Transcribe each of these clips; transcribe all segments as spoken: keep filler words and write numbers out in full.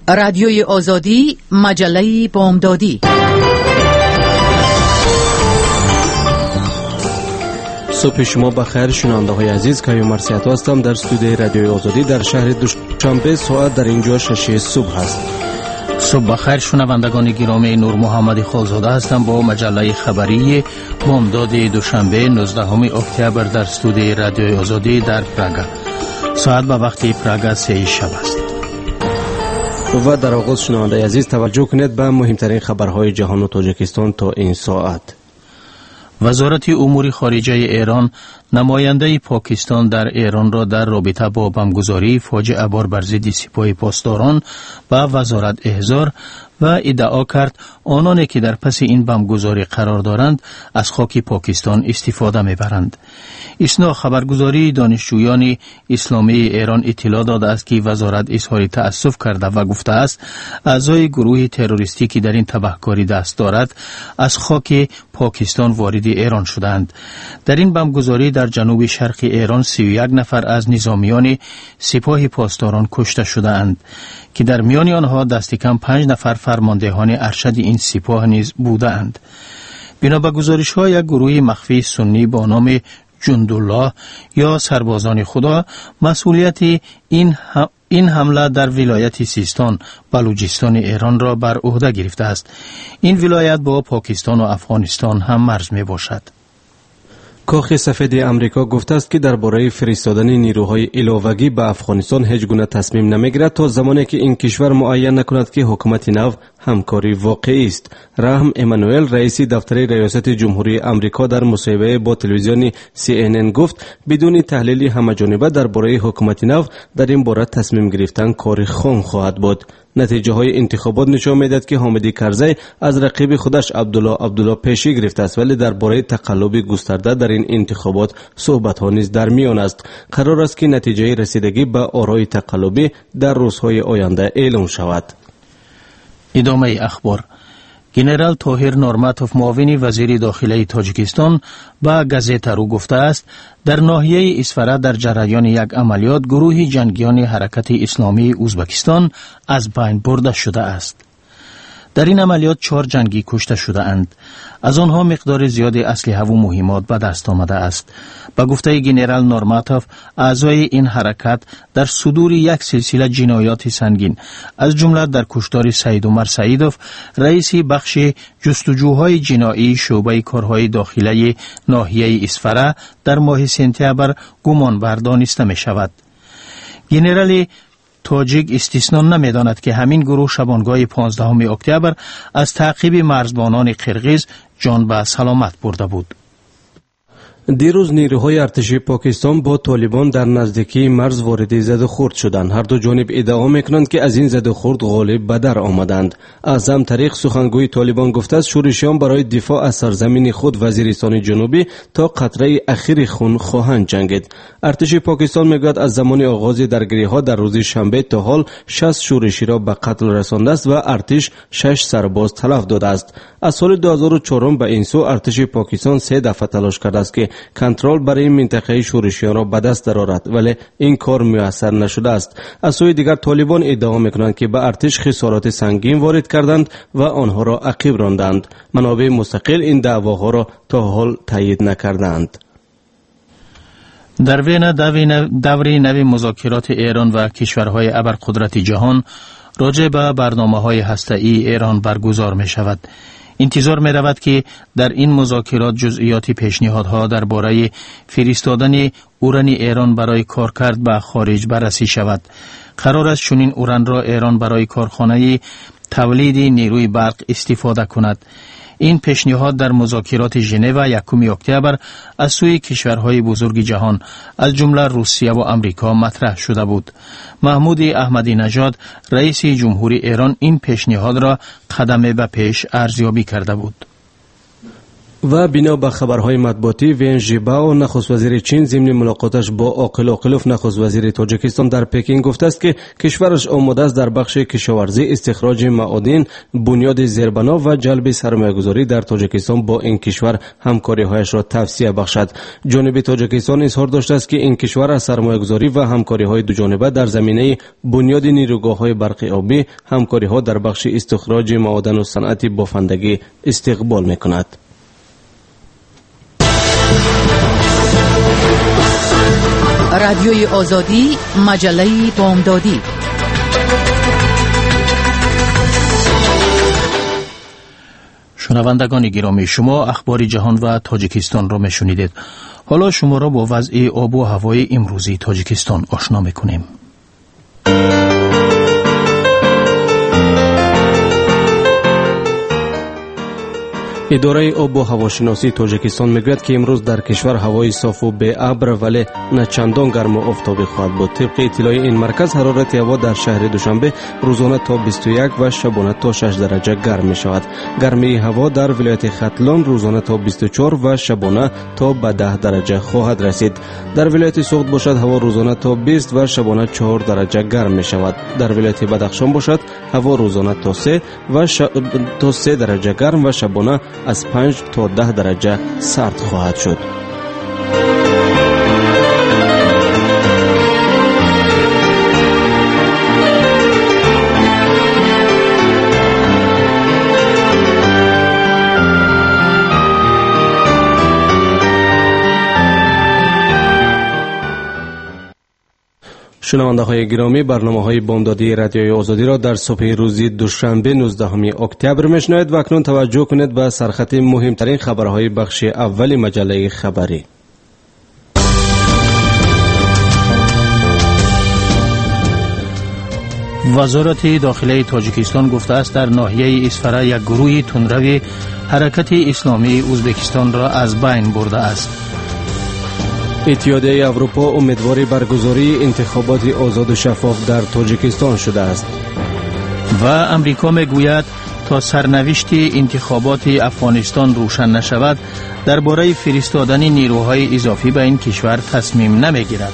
رادیوی آزادی، مجله بامدادی. صبح شما بخیر شنونده های عزیز، کاوی مرسیاتو هستم در استودیوی رادیوی آزادی در شهر دوشنبه. ساعت در اینجا شش صبح است. صبح بخیر شنوندگان گرامی، نور محمد خالزاده هستم با مجله خبری بامداد دوشنبه نوزدهم اکتبر در استودیوی رادیوی آزادی در پراگ. ساعت به وقت پراگ سه شب است. و در آغاز شنونده عزیز توجه کنید به مهمترین خبرهای جهان و تاجیکستان تا این ساعت. وزارت امور خارجه ایران نماینده پاکستان در ایران را در رابطه با بمبگذاری فاجعه بار بر ضد سپاه پاسداران به وزارت احضار و ادعا کرد آنانی که در پس این بمبگذاری قرار دارند از خاک پاکستان استفاده میبرند. اثنا خبرگزاری دانشجویان اسلامی ایران اطلاع داده است که وزارت اظهار تأسف کرده و گفته است اعضای گروه تروریستی که در این تبهکاری دست دارد از خاک پاکستان وارد ایران شدند. در این بمبگذاری در جنوب شرق ایران سی و یک نفر از نظامیان سپاه پاسداران کشته شدند که در میان آنها دست کم پنج نفر فرماندهان ارشد این سپاه نیز بودند. بنا به گزارش‌ها یک گروه مخفی سنی با نام جندالله یا سربازان خدا مسئولیت این هم این حمله در ولایت سیستان بلوچستان ایران را بر عهده گرفته است. این ولایت با پاکستان و افغانستان هم مرز می باشد. کاخ سفید امریکا گفته است که درباره فرستادن نیروهای علاوگی به افغانستان هیچ گونه تصمیم نمیگیرد تا زمانی که این کشور معین نکند که حکومت نو همکاری واقعی است. رحم امانوئل رئیس دفتر ریاست جمهوری امریکا در مصاحبه با تلویزیون سی ان ان گفت بدون تحلیل همه‌جانبه درباره حکومت نو در این باره تصمیم گرفتن کار خام خواهد بود. نتیجه های انتخابات نشان میدهد که حامد کرزی از رقیب خودش عبدالله عبدالله پیشی گرفته است، ولی درباره تقلب گسترده در این انتخابات صحبت ها نیز در میان است. قرار است که نتیجه رسیدگی به آرای تقلبی در روزهای آینده اعلام شود. ادامه اخبار. گنرال طاهر نورماتوف معاون وزیر داخلی تاجیکستان با گازیتا رو گفته است در ناحیه اسفره در جریان یک عملیات گروه جنگیان حرکت اسلامی ازبکستان از بین برده شده است. در این عملیات چهار جنگی کشته شده اند. از آنها مقدار زیاد اسلحه و مهمات به دست آمده است. به گفته گنرال نورماتوف اعضای این حرکت در صدور یک سلسله جنایات سنگین از جمله در کشتار سعید عمر سعیدوف رئیس بخش جستجوهای جنایی شعبه کارهای داخلی ناحیه اسفره در ماه سپتامبر گمان بر دانسته می شود. گنرال تاجیک استثنا نمی‌داند که همین گروه شبانگاه پانزدهم اکتبر از تعقیب مرزبانان قرقیز جان به سلامت برده بود. دیروز نیروهای ارتشی پاکستان با طالبان در نزدیکی مرز وارد زد و خورد شدند. هر دو جانب ادعا میکنند که از این زد و خورد غالب به در آمدند. اعظم طریق سخنگوی طالبان گفته است شورشیان برای دفاع از سرزمین خود وزیرستان جنوبی تا قطره اخیر خون خواهند جنگید. ارتش پاکستان میگوید از زمان آغاز درگیری‌ها در روز شنبه تا حال شصت شورشی را به قتل رسانده است و ارتش شش سرباز تلف داده است. از سال دو هزار و چهار به این سو ارتش پاکستان سه دفعه تلاش کرده است که کنترل برای این منطقه شورشیان را به دست درآورد، ولی این کار میسر نشده است. از سوی دیگر طالبان ادعا میکنند که به ارتش خسارات سنگین وارد کردند و آنها را عقب راندند. منابع مستقل این دعواها را تا حال تایید نکردند. در وین دوره نوی مذاکرات ایران و کشورهای ابرقدرت جهان راجع به برنامه‌های هسته‌ای ایران برگزار می شود. انتظار می رود که در این مذاکرات جزئیات پیشنهادها درباره فرستادن اوران ایران برای کارکرد به خارج بررسی شود. قرار است چنین اوران را ایران برای کارخانه تولید نیروی برق استفاده کند. این پیشنهاد در مذاکرات ژنو یکم اکتبر از سوی کشورهای بزرگ جهان از جمله روسیه و امریکا مطرح شده بود. محمود احمدی نژاد رئیس جمهوری ایران این پیشنهاد را قدم به پیش ارزیابی کرده بود. و بنا به خبرهای مطبوعاتی وین ژیباو نخست وزیر چین ضمن ملاقاتش با عاقل عاقلوف نخست وزیر تاجیکستان در پکین گفته است که کشورش آماده است در بخش کشاورزی، استخراج معادن، بنیاد زیربنا و جلب سرمایه‌گذاری در تاجیکستان با این کشور همکاری‌هایش را توسعه بخشد. جانب تاجیکستان اظهار داشته است که این کشور از سرمایه‌گذاری و همکاری‌های دوجانبه در زمینه بنیاد نیروگاه‌های برق آبی، همکاری‌ها در بخش استخراج معادن و صنعت بافندگی استقبال می‌کند. رادیوی آزادی، مجله بامدادی. شنوندگان گرامی، شما اخبار جهان و تاجیکستان را میشنیدید. حالا شما را با وضع آب و هوای امروزی تاجیکستان آشنا میکنیم. اداره آب و هواشناسی تاجیکستان میگوید که امروز در کشور هوای صاف و بی ابر ولی نه چندان گرم و آفتابی خواهد بود. طبق اطلاع این مرکز حرارت هوا در شهر دوشنبه روزانه تا بیست و یک و شبانه تا شش درجه گرم می شود. گرمی هوا در ولایت ختلان روزانه تا بیست و چهار و شبانه تا به ده درجه خواهد رسید. در ولایت سوخت باشد هوا روزانه تا بیست و شبانه چهار درجه گرم می شود. در ولایت بدخشان باشد هوا روزانه تا سه و ش... تا سه درجه گرم و شبانه از پنج تا ده درجه سرد خواهد شد. شنونده های گرامی، برنامه های بامدادی رادیوی آزادی را در صبح روزی دوشنبه نوزدهم اکتبر میشنوید و اکنون توجه کنید به سرخط مهمترین خبرهای بخش اول مجله خبری. وزارت داخلی تاجیکستان گفته است در ناحیه اسفره یک گروه تندرو حرکت اسلامی ازبکستان را از بین برده است. اتحادیه اروپا امیدوار برگزاری انتخابات آزاد و شفاف در تاجیکستان شده است. و امریکا میگوید تا سرنوشت انتخابات افغانستان روشن نشود درباره فرستادن نیروهای اضافی به این کشور تصمیم نمیگیرد.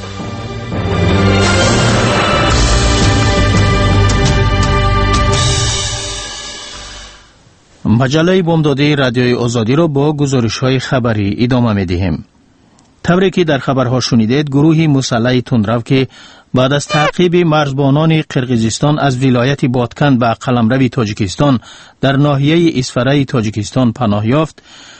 مجله بامدادی رادیوی آزادی را با گزارش‌های خبری ادامه می‌دهیم. طوری که در خبرها شنیدید، گروهی مسلح تندرو که بعد از تعقیب مرزبانان قرقیزستان از ولایت بادکند به قلمرو تاجیکستان در ناحیه اسفره تاجیکستان پناه یافت،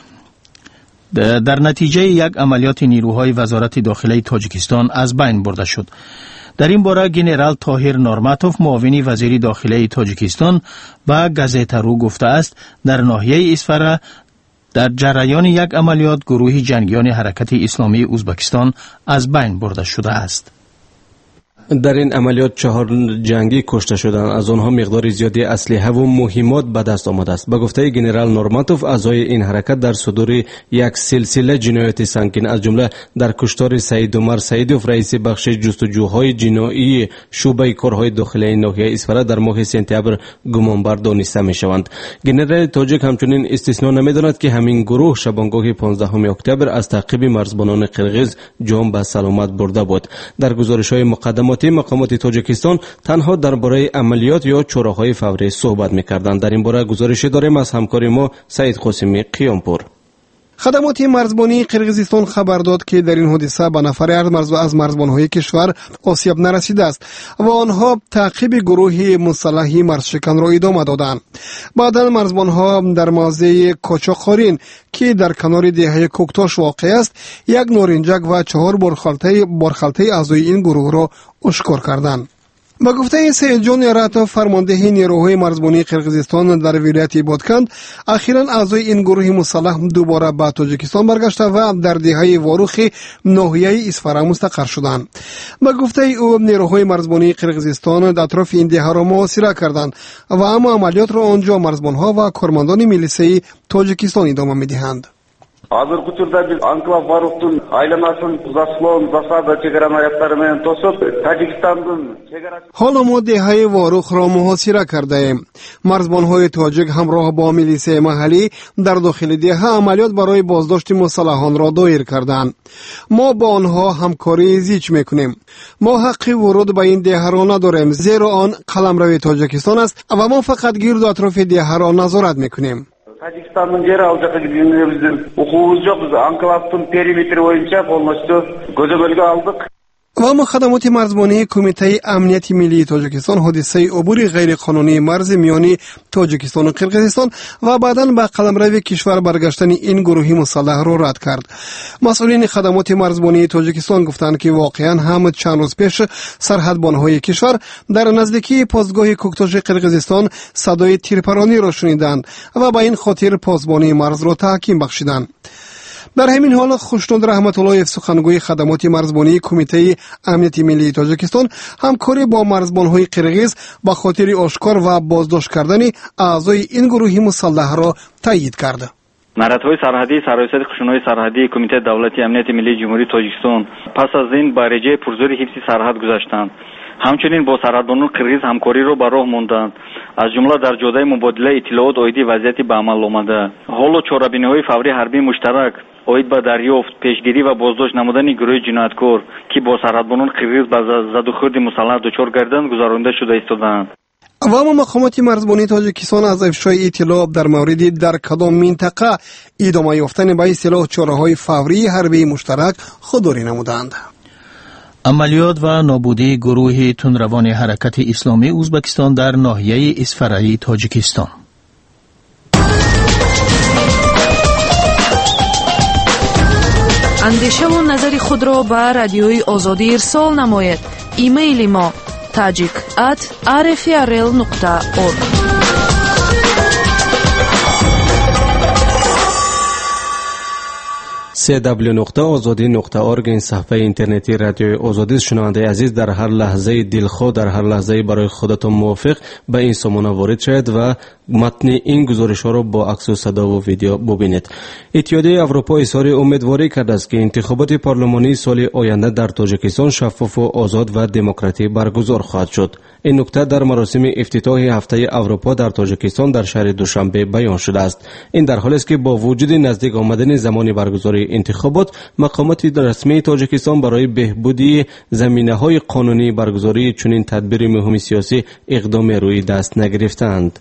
در نتیجه یک عملیات نیروهای وزارت داخلی تاجیکستان از بین برده شد. در این باره گنرال طاهر نورماتوف معاون وزیر داخلی تاجیکستان به گازیته رو گفته است در ناحیه اسفره در جریان یک عملیات گروه جنگیان حرکت اسلامی ازبکستان از بین برده شده است. در این عملیات چهار جنگی کشته شدند، از آنها مقدار زیادی اسلحه و مهمات به دست آمده است. به گفته گنرال نورماتوف، اعضای این حرکت در صدور یک سلسله جنایات سنگین از جمله در کشتار سعید عمر سعیدوف رئیس بخش جستجوهای جنایی شعبه کارهای داخلی ناحیه اسفره در ماه سپتامبر گمانبر دانسته میشوند. گنرال تاجیک همچنین استثنا نمیداند که همین گروه شبانگاه پانزدهم اکتبر از تعقیب مرزبانان قرقیز جان به سلامت برده بود. در گزارش‌های مقدماتی مقامات تاجیکستان تنها درباره عملیات یا چراهای فوری صحبت می‌کردند. در این باره گزارش داریم از همکار ما سعید قاسمی قیامپور. خدمات مرزبانی قرقیزستان خبر داد که در این حادثه به نفر از مرزبان‌های کشور آسیب نرسیده است و آنها تعقیب گروه مسلح مرزشکن را ادامه دادند. بعدا مرزبان‌ها در موضع کاچاخارین که در کنار دهه کوکتاش واقع است یک نارنجک و چهار بارخالته بارخالته اعضای این گروه را آشکار کردند. با گفته سید جان راتو فرمانده نیروهای مرزبانی قرقیزستان در ولایت بادکند، اخیراً اعضای این گروه مسلح دوباره به تاجیکستان برگشته و در دهه واروخ ناحیه اسفره مستقر شدند. با گفته او نیروهای مرزبانی قرقیزستان در اطراف این دهه را محاصره کردند و اما عملیات را آنجا مرزبانها و کارمندان میلیسه تاجیکستان ادامه میدهند. Hazır kuturda biz Anklav Barux'tun aylamasın Zaslon, Zasada chegara naryadlari bilan to'sib, Tojikistondan chegara ҳоло мо деҳаи Ворухро муҳосира кардаем. марзбонҳои тоҷик ҳамроҳ бо милисияи маҳаллӣ дар дохили деҳа амалиёт барои боздошти мусаллаҳонро доир карданд. мо бо онҳо ҳамкории зич мекунем. мо ҳаққи вуруд ба ин деҳаро надорем, зеро он қаламрави Тоҷикистон аст ва мо фақат гирду атрофи деҳаро назорат мекунем. Tojikistondan jeri al жаққа келгенде біздің оқуымыз жоқ. Біз Анклавтың периметри бойынша полностью көзөмөлгө алдық. و اما خدمات مرزبانی کمیته امنیت ملی تاجیکستان حادثه عبور غیرقانونی مرز میانی تاجیکستان و قرقیزستان و بعداً به قلمرو کشور برگشتن این گروه مسلح را رد کرد. مسئولین خدمات مرزبانی تاجیکستان گفتند که واقعاً هم چند روز پیش سرحدبانهای کشور در نزدیکی پاسگاه کوکتاژ قرقیزستان صدای تیرپرانی را شنیدند و به این خاطر پاسبانی مرز را تحکیم بخشیدند. در همین حال خوشنود رحمت الله سخنگوی خدمات مرزبانی کمیته امنیت ملی تاجیکستان همکاری با مرزبان‌های قرقیز به خاطر آشکار و بازداشت کردن اعضای این گروه مسلح را تایید کرد. نهادهای سرحدی سرایسد خشونهای سرحدی کمیته دولتی امنیت ملی جمهوری تاجیکستان پس از این با رجای پرزور حفظ سرحد گذاشتند. همچنین با سرحدبانان قرقیز همکاری را به راه ماندند. از جمله در جهت مبادله اطلاعات اویدی وضعیت به عمل آمده. حال و چاره‌بینی‌های فوری حربی مشترک اوید به دریافت، پیشگیری و بازداشت نمودن گروه جنایتکار که با سرحدبانان قرقیز به زدوخورد مسلح دچار گردند گزارنده شده ایستادند. و اما مقامات مرزبانی تاجیکستان از افشای اطلاع در مورد در کدام منطقه ادامه یافتن به اصطلاح چاره‌های فوری حربی مشترک خودداری نمودند. عملیات و نابودی گروه تندروان حرکت اسلامی ازبکستان در ناحیه اسفرایی تاجیکستان. اندیشه و نظر خود را به رادیوی آزادی ارسال نماید. ایمیل ما تاجیک ات آر اف ار ال نقطه اورگ. سی دبلیو نقطه آزادی نقطه اورگ این صفحه اینترنتی رادیوی آزادی. شنونده عزیز، در هر لحظه دلخواه، در هر لحظه برای خودتون موافق به این سامانه وارد شید و متن این گزارش ها را با عکس و صدا و ویدیو ببینید. اتحادیه اروپا اظهار امیدواری کرده است که انتخابات پارلمانی سال آینده در تاجیکستان شفاف و آزاد و دموکراتیک برگزار خواهد شد. این نکته در مراسم افتتاح هفته اروپا در تاجیکستان در شهر دوشنبه بیان شده است. این در حالی است که با وجود نزدیک آمدن زمان برگزاری انتخابات، مقامات رسمی تاجیکستان برای بهبودی زمینه‌های قانونی برگزاری چنین تدبیر مهم سیاسی اقدام روی دست نگرفتند.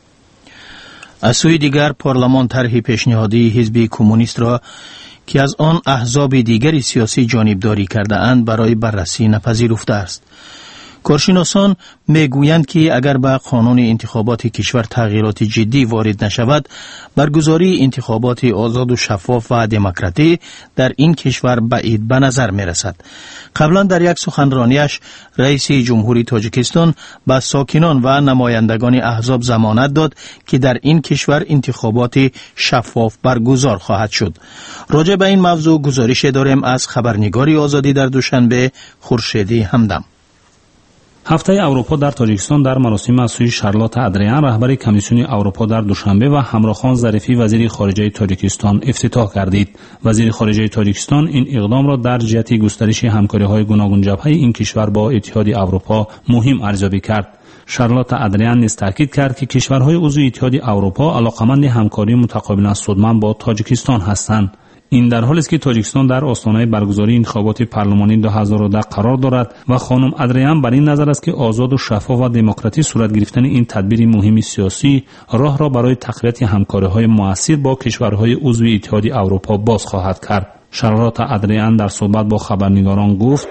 از سوی دیگر پارلمان طرح پیشنهادی حزب کمونیست را که از آن احزاب دیگری سیاسی جانبداری کرده اند برای بررسی نپذیرفته است. کارشناسان میگویند که اگر به قانون انتخابات کشور تغییرات جدی وارد نشود، برگزاری انتخابات آزاد و شفاف و دموکراتیک در این کشور بعید به نظر می رسد. قبلا در یک سخنرانیش رئیس جمهوری تاجیکستان به ساکنان و نمایندگان احزاب ضمانت داد که در این کشور انتخابات شفاف برگزار خواهد شد. راجع به این موضوع گزارش داریم از خبرنگاری آزادی در دوشنبه، خورشیدی همدم. هفته اروپا در تاجیکستان در مراسم از سوی شارلوت ادریان رهبر کمیسیون اروپا در دوشنبه و همراهان ظریفی وزیر خارجه تاجیکستان افتتاح گردید. وزیر خارجه تاجیکستان این اقدام را در جهت گسترش همکاری‌های گوناگون جبهه این کشور با اتحاد اروپا مهم ارزیابی کرد. شارلوت ادریان نیز تاکید کرد که کشورهای عضو اتحاد اروپا علاقمند همکاری متقابلا سودمند با تاجیکستان هستند. این در حالی است که تاجیکستان در آستانه برگزاری انتخابات پارلمانی دو هزار و ده قرار دارد و خانم ادریان بر این نظر است که آزاد و شفاف و دموکراتیک صورت گرفتن این تدبیر مهم سیاسی راه را برای تقویت همکاری‌های موثر با کشورهای عضو اتحاد اروپا باز خواهد کرد. شارلوت ادریان در صحبت با خبرنگاران گفت: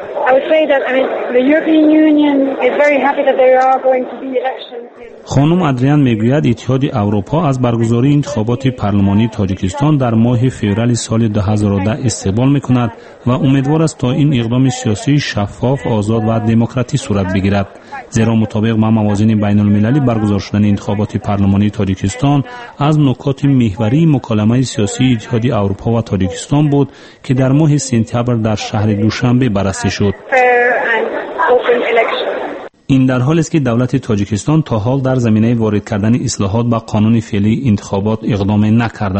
خانم ادریان میگوید اتحاد اروپا از برگزاری انتخابات پارلمانی تاجیکستان در ماه فوریه سال دو هزار و ده استقبال میکند و امیدوار است تا این اقدام سیاسی شفاف، آزاد و دموکراتیک صورت بگیرد. زیرا مطابق با موازین بین المللی برگزار شدن انتخابات پارلمانی تاجیکستان از نکات محوری مکالمه سیاسی اتحاد اروپا و تاجیکستان بود که در ماه سپتامبر در شهر دوشنبه بررسی شد. این در حالی است که دولت تاجیکستان تا حال در زمینه وارد کردن اصلاحات به قانون فعلی انتخابات اقدام نکرده است.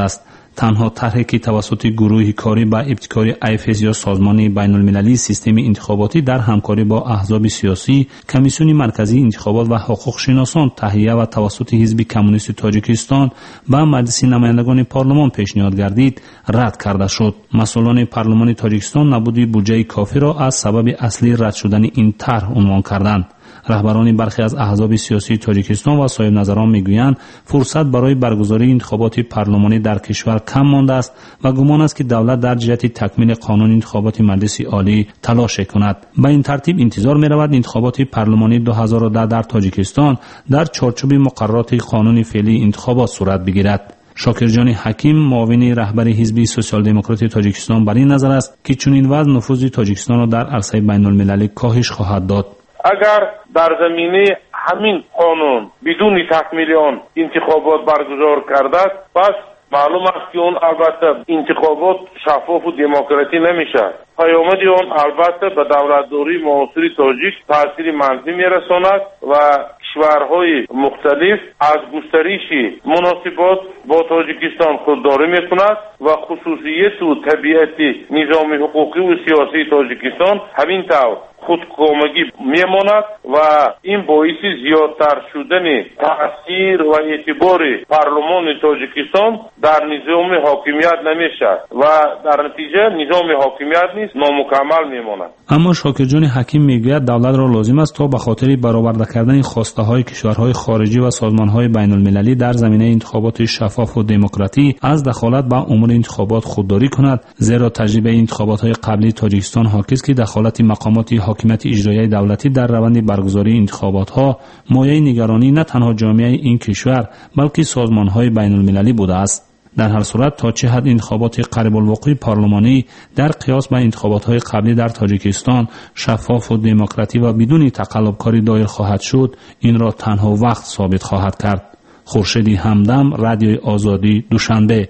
تنها طرحی که توسط گروه کاری با ابتکار ایفز یا سازمان بین المللی سیستم انتخاباتی در همکاری با احزاب سیاسی، کمیسیون مرکزی انتخابات و حقوق شناسان تهیه و توسط حزب کمونیست تاجیکستان با مجلس نمایندگان پارلمان پیشنهاد گردید رد کرده شد. مسئولان پارلمان تاجیکستان نبود بودجه کافی را از سبب اصلی رد شدن این طرح عنوان کردند. رهبران برخی از احزاب سیاسی تاجیکستان و صاحب نظران میگویند فرصت برای برگزاری انتخابات پارلمانی در کشور کم مانده است و گمان است که دولت در جهت تکمیل قانون انتخابات مجلس عالی تلاش کند. به این ترتیب انتظار می‌رود انتخابات پارلمانی دو هزار و ده در تاجیکستان در چارچوب مقررات قانون فعلی انتخابات صورت بگیرد. شاکرجان حکیم معاون رهبر حزب سوسیال دموکرات تاجیکستان بر این نظر است که چنین وضع نفوذ تاجیکستان را در عرصه بین المللی کاهش خواهد داد. اگر در زمینه همین قانون بدون تکمیل آن انتخابات برگزار کرده پس معلوم است که اون البته انتخابات شفاف و دموکراتی نمیشه. پیامد اون البته به دولتداری معاصر تاجیک تاثیر منفی میرساند و کشورهای مختلف از گسترش مناسبات با تاجیکستان خودداری میکند و خصوصیت و طبیعت نظام حقوقی و سیاسی تاجیکستان همین طور خودکامگی میماند و این باعث زیادتر شدن تاثیر و اعتبار پارلمان تاجیکستان در نظام حاکمیت نمیشه و در نتیجه نظام حاکمیت نیز نامکمل میماند. اما شاکرجان حکیم میگوید دولت را لازم است تا به خاطر برآورده کردن خواسته های کشورهای خارجی و سازمان های بین المللی در زمینه انتخابات شفاف و دموکراتی از دخالت به امور انتخابات خودداری کند، زیرا تجربه انتخابات های قبلی تاجیکستان حاکی است که دخالت مقامات حاکمیت اجرایی دولتی در روند برگزاری انتخابات ها مایه نگرانی نه تنها جامعه این کشور بلکه سازمان های بین المللی بوده است. در هر صورت تا چه حد انتخابات قریب الوقوع پارلمانی در قیاس با انتخابات های قبلی در تاجیکستان شفاف و دموکراتی و بدون تقلبکاری دایر خواهد شد، این را تنها وقت ثابت خواهد کرد. خورشیدی همدم، رادیوی آزادی، دوشنبه.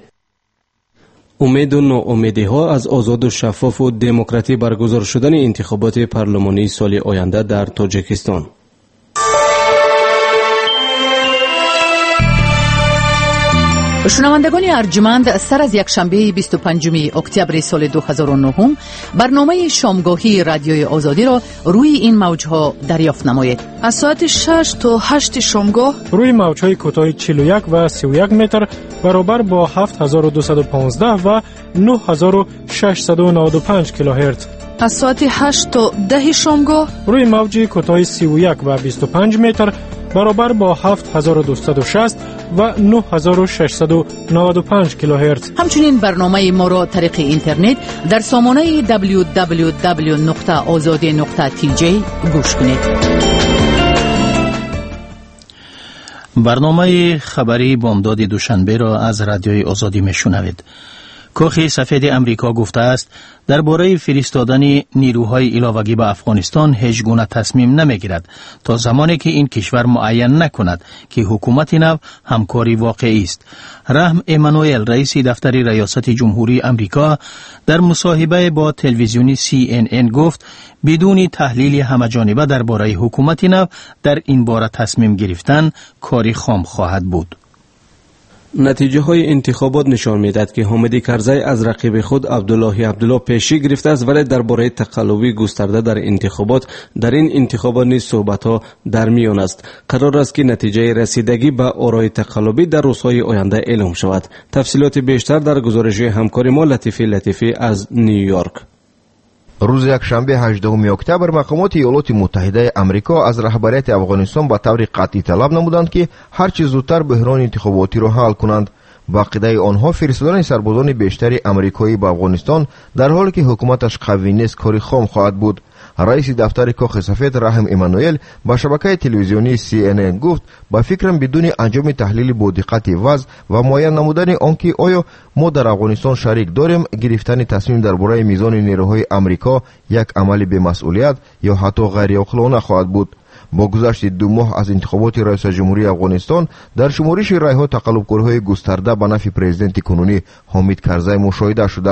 امید و ناامیدی ها از آزاد و شفاف و دموکراتی برگزار شدن انتخابات پارلمانی سال آینده در تاجیکستان. شنوندگان ارجمند، سر از یک شنبه بیست و پنجم اکتبر سال دو هزار و نه برنامه شامگاهی رادیوی آزادی را روی این موجها دریافت نمایید. از ساعت شش تا هشت شامگاه روی موجهای کوتاه چهل و یک و سی و یک متر برابر با هفت هزار و دویست و پانزده و نه هزار و ششصد و نود و پنج کیلوهرتز. از ساعت هشت تا ده شامگاه روی موج کوتاه سی و یک و بیست و پنج متر برابر با هفت هزار و دویست و شصت و نه هزار و ششصد و نود و پنج کیلوهرتز. همچنین برنامه ما را طریق اینترنت در سامانه دبلیو دبلیو دبلیو نقطه آزادی نقطه تی جی گوش کنید. برنامه خبری بامداد دوشنبه را از رادیوی آزادی میشنوید. کاخ سفید امریکا گفته است درباره فرستادن نیروهای علاوگی به افغانستان هیچ گونه تصمیم نمیگیرد تا زمانی که این کشور معین نکند که حکومت نو همکاری واقعی است. رحم ایمانوئل رئیس دفتر ریاست جمهوری امریکا در مصاحبه با تلویزیونی سی ان ان گفت بدون تحلیل همه‌جانبه درباره حکومت نو در این باره تصمیم گرفتن کاری خام خواهد بود. نتیجه های انتخابات نشان میدهد که حامد کرزی از رقیب خود عبدالله عبدالله پیشی گرفته است، ولی درباره تقلبی گسترده در انتخابات در این انتخابات نیز صحبت ها در میان است. قرار است که نتیجه رسیدگی به آرای تقلبی در روزهای آینده اعلام شود. تفصیلات بیشتر در گزارش همکار ما لطیفی لطیفی از نیویورک. روز یکشنبه هجدهم اکتبر مقامات ایالات متحده امریکا از رهبریت افغانستان به طور قطعی طلب نمودند که هر چه زودتر بحران انتخاباتی را حل کنند. با عقیده آنها فرستادن سربازان بیشتری امریکایی به افغانستان در حالی که حکومتش قوی نیست کاری خام خواهد بود. رئیس دفتر کاخ سفید رحم ایمانوئل با شبکه تلویزیونی سی ان ان گفت با فکرم بدون انجام تحلیل با دقت وضع و معاین نمودن آنکه آیا ما در افغانستان شریک داریم، گرفتن تصمیم درباره میزان نیروهای امریکا یک عمل بی‌مسئولیت یا حتی غیر عاقلانه خواهد بود. با گذشت دو ماه از انتخابات رئیس جمهوری افغانستان در شمارش رای‌ها تقلب‌کارهای گسترده به نفع پرزیدنت کنونی حامد کرزی مشاهده شده است.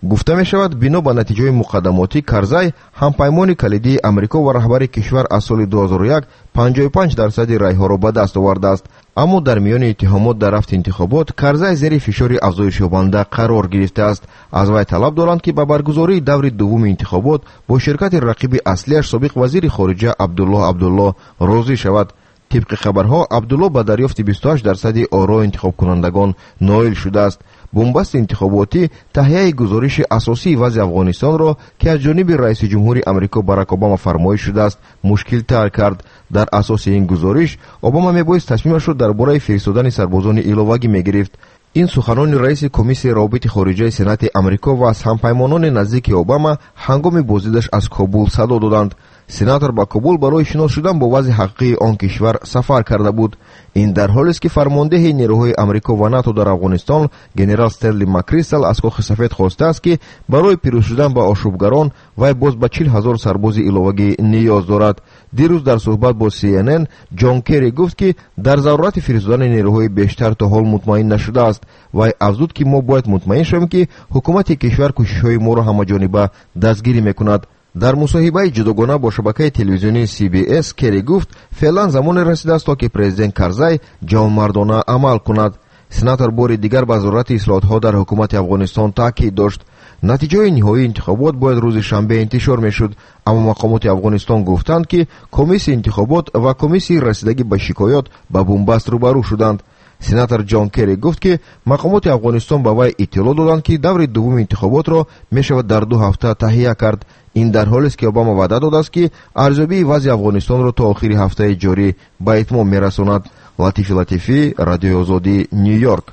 гуфта мешавад бино ба натиҷаи муқаддамотӣ карзай ҳампаймони калидии амрико ва раҳбари кишвар аз соли ду ҳазору як панҷоҳу панҷ дарсади райҳоро ба даст овардааст. аммо дар миёни иттиҳомот дар рафти интихобот карзай зери фишори афзоишёбанда қарор гирифтааст. аз вай талаб доранд ки ба баргузории даври дуввуми интихобот бо ширкати рақиби аслиаш собиқ вазири хориҷа абдуллоҳ абдулло розӣ шавад. тибқи хабарҳо абдулло ба дарёфти бисту ҳашт дарсади орои интихобкунандагон ноил шудааст. бомбасти интихоботӣ таҳияи гузориши асосии вазъи афғонистонро ки аз ҷониби раиси ҷумҳури амрико барак обама фармоиш шудааст мушкилтар кард. дар асоси ин гузориш обама мебоист тасмимашро дар бораи фиристодани сарбозони иловагӣ мегирифт. ин суханони раиси комиссияи равобити хориҷаи сенати амрико ва аз ҳампаймонони наздики обама ҳангоми боздидаш аз кобул садо доданд. сенатор ба кобул барои шинос шудан бо вазъи ҳақиқии он кишвар сафар карда буд. ин дар ҳолест ки фармондеҳи нерӯҳои амрико ва нато дар афғонистон генерал стенли макристал аз кохи сафед хостааст ки барои пирӯз шудан ба ошӯбгарон вай боз ба чил ҳазор сарбози иловагӣ ниёз дорад. дирӯз дар суҳбат бо си эн эн ҷон керри гуфт ки дар зарурати фиристодани нерӯҳои бештар то ҳол мутмаин нашудааст. вай афзуд ки мо бояд мутмаин шавем ки ҳукумати кишвар кӯшишҳои моро ҳамаҷониба дастгирӣ мекунад. дар мусоҳибаи ҷудогона бо шабакаи телевизионии си би эс керри гуфт феълан замоне расидааст то ки президент карзай ҷавонмардона амал кунад. сенатор бори дигар ба зарурати ислоҳотҳо дар ҳукумати афғонистон таъкид дошт. натиҷаи ниҳоии интихобот бояд рӯзи шанбе интишор мешуд, аммо мақомоти афғонистон гуфтанд ки комиссияи интихобот ва комиссияи расидагӣ ба шикоят ба бумбаст рӯбарӯ шуданд. сенатор ҷон керри гуфт ки мақомоти афғонистон ба вай иттилоъ доданд ки даври дуввуми интихоботро мешавад дар ду ҳафта таҳия кард. ин дар ҳолест ки обама ваъда додааст ки арзёбии вазъи афғонистонро то охири ҳафтаи ҷорӣ ба итмом мерасонад. латифи латифӣ, радиои озодӣ, нью йорк.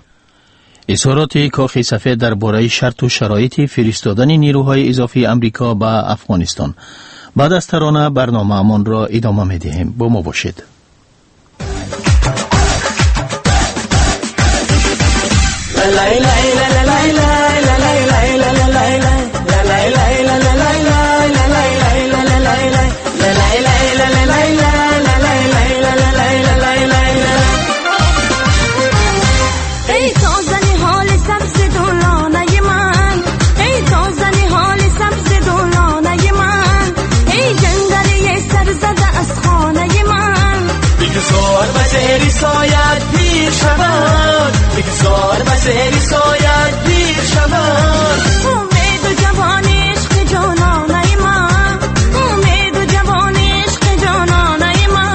изҳороти кохи сафед дар бораи шарту шароити фиристодани нерӯҳои изофии амрико ба афғонистон. баъд аз тарона барномаамонро идома медиҳем. бо мо бошед. سایت پیر شود بگذار بسری سایت پیر شود امید و جوان عشق جانانه من امید و جوان عشق جانانه من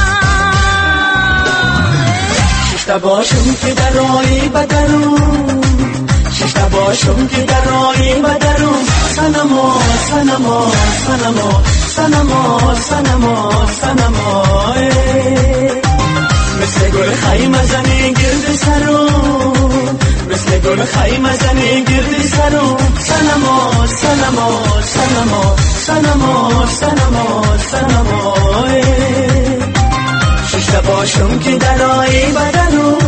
ششته باشم که در رایی بدرم ششته باشم که در رایی بدرم سنما سنما سنما سنما سنما سنما مثل گل خیمه زنی گرد سرم مثل گل خیمه زنی گرد سرم سنما سنما سنما سنما سنما سنما ششته باشم که درایی بدنم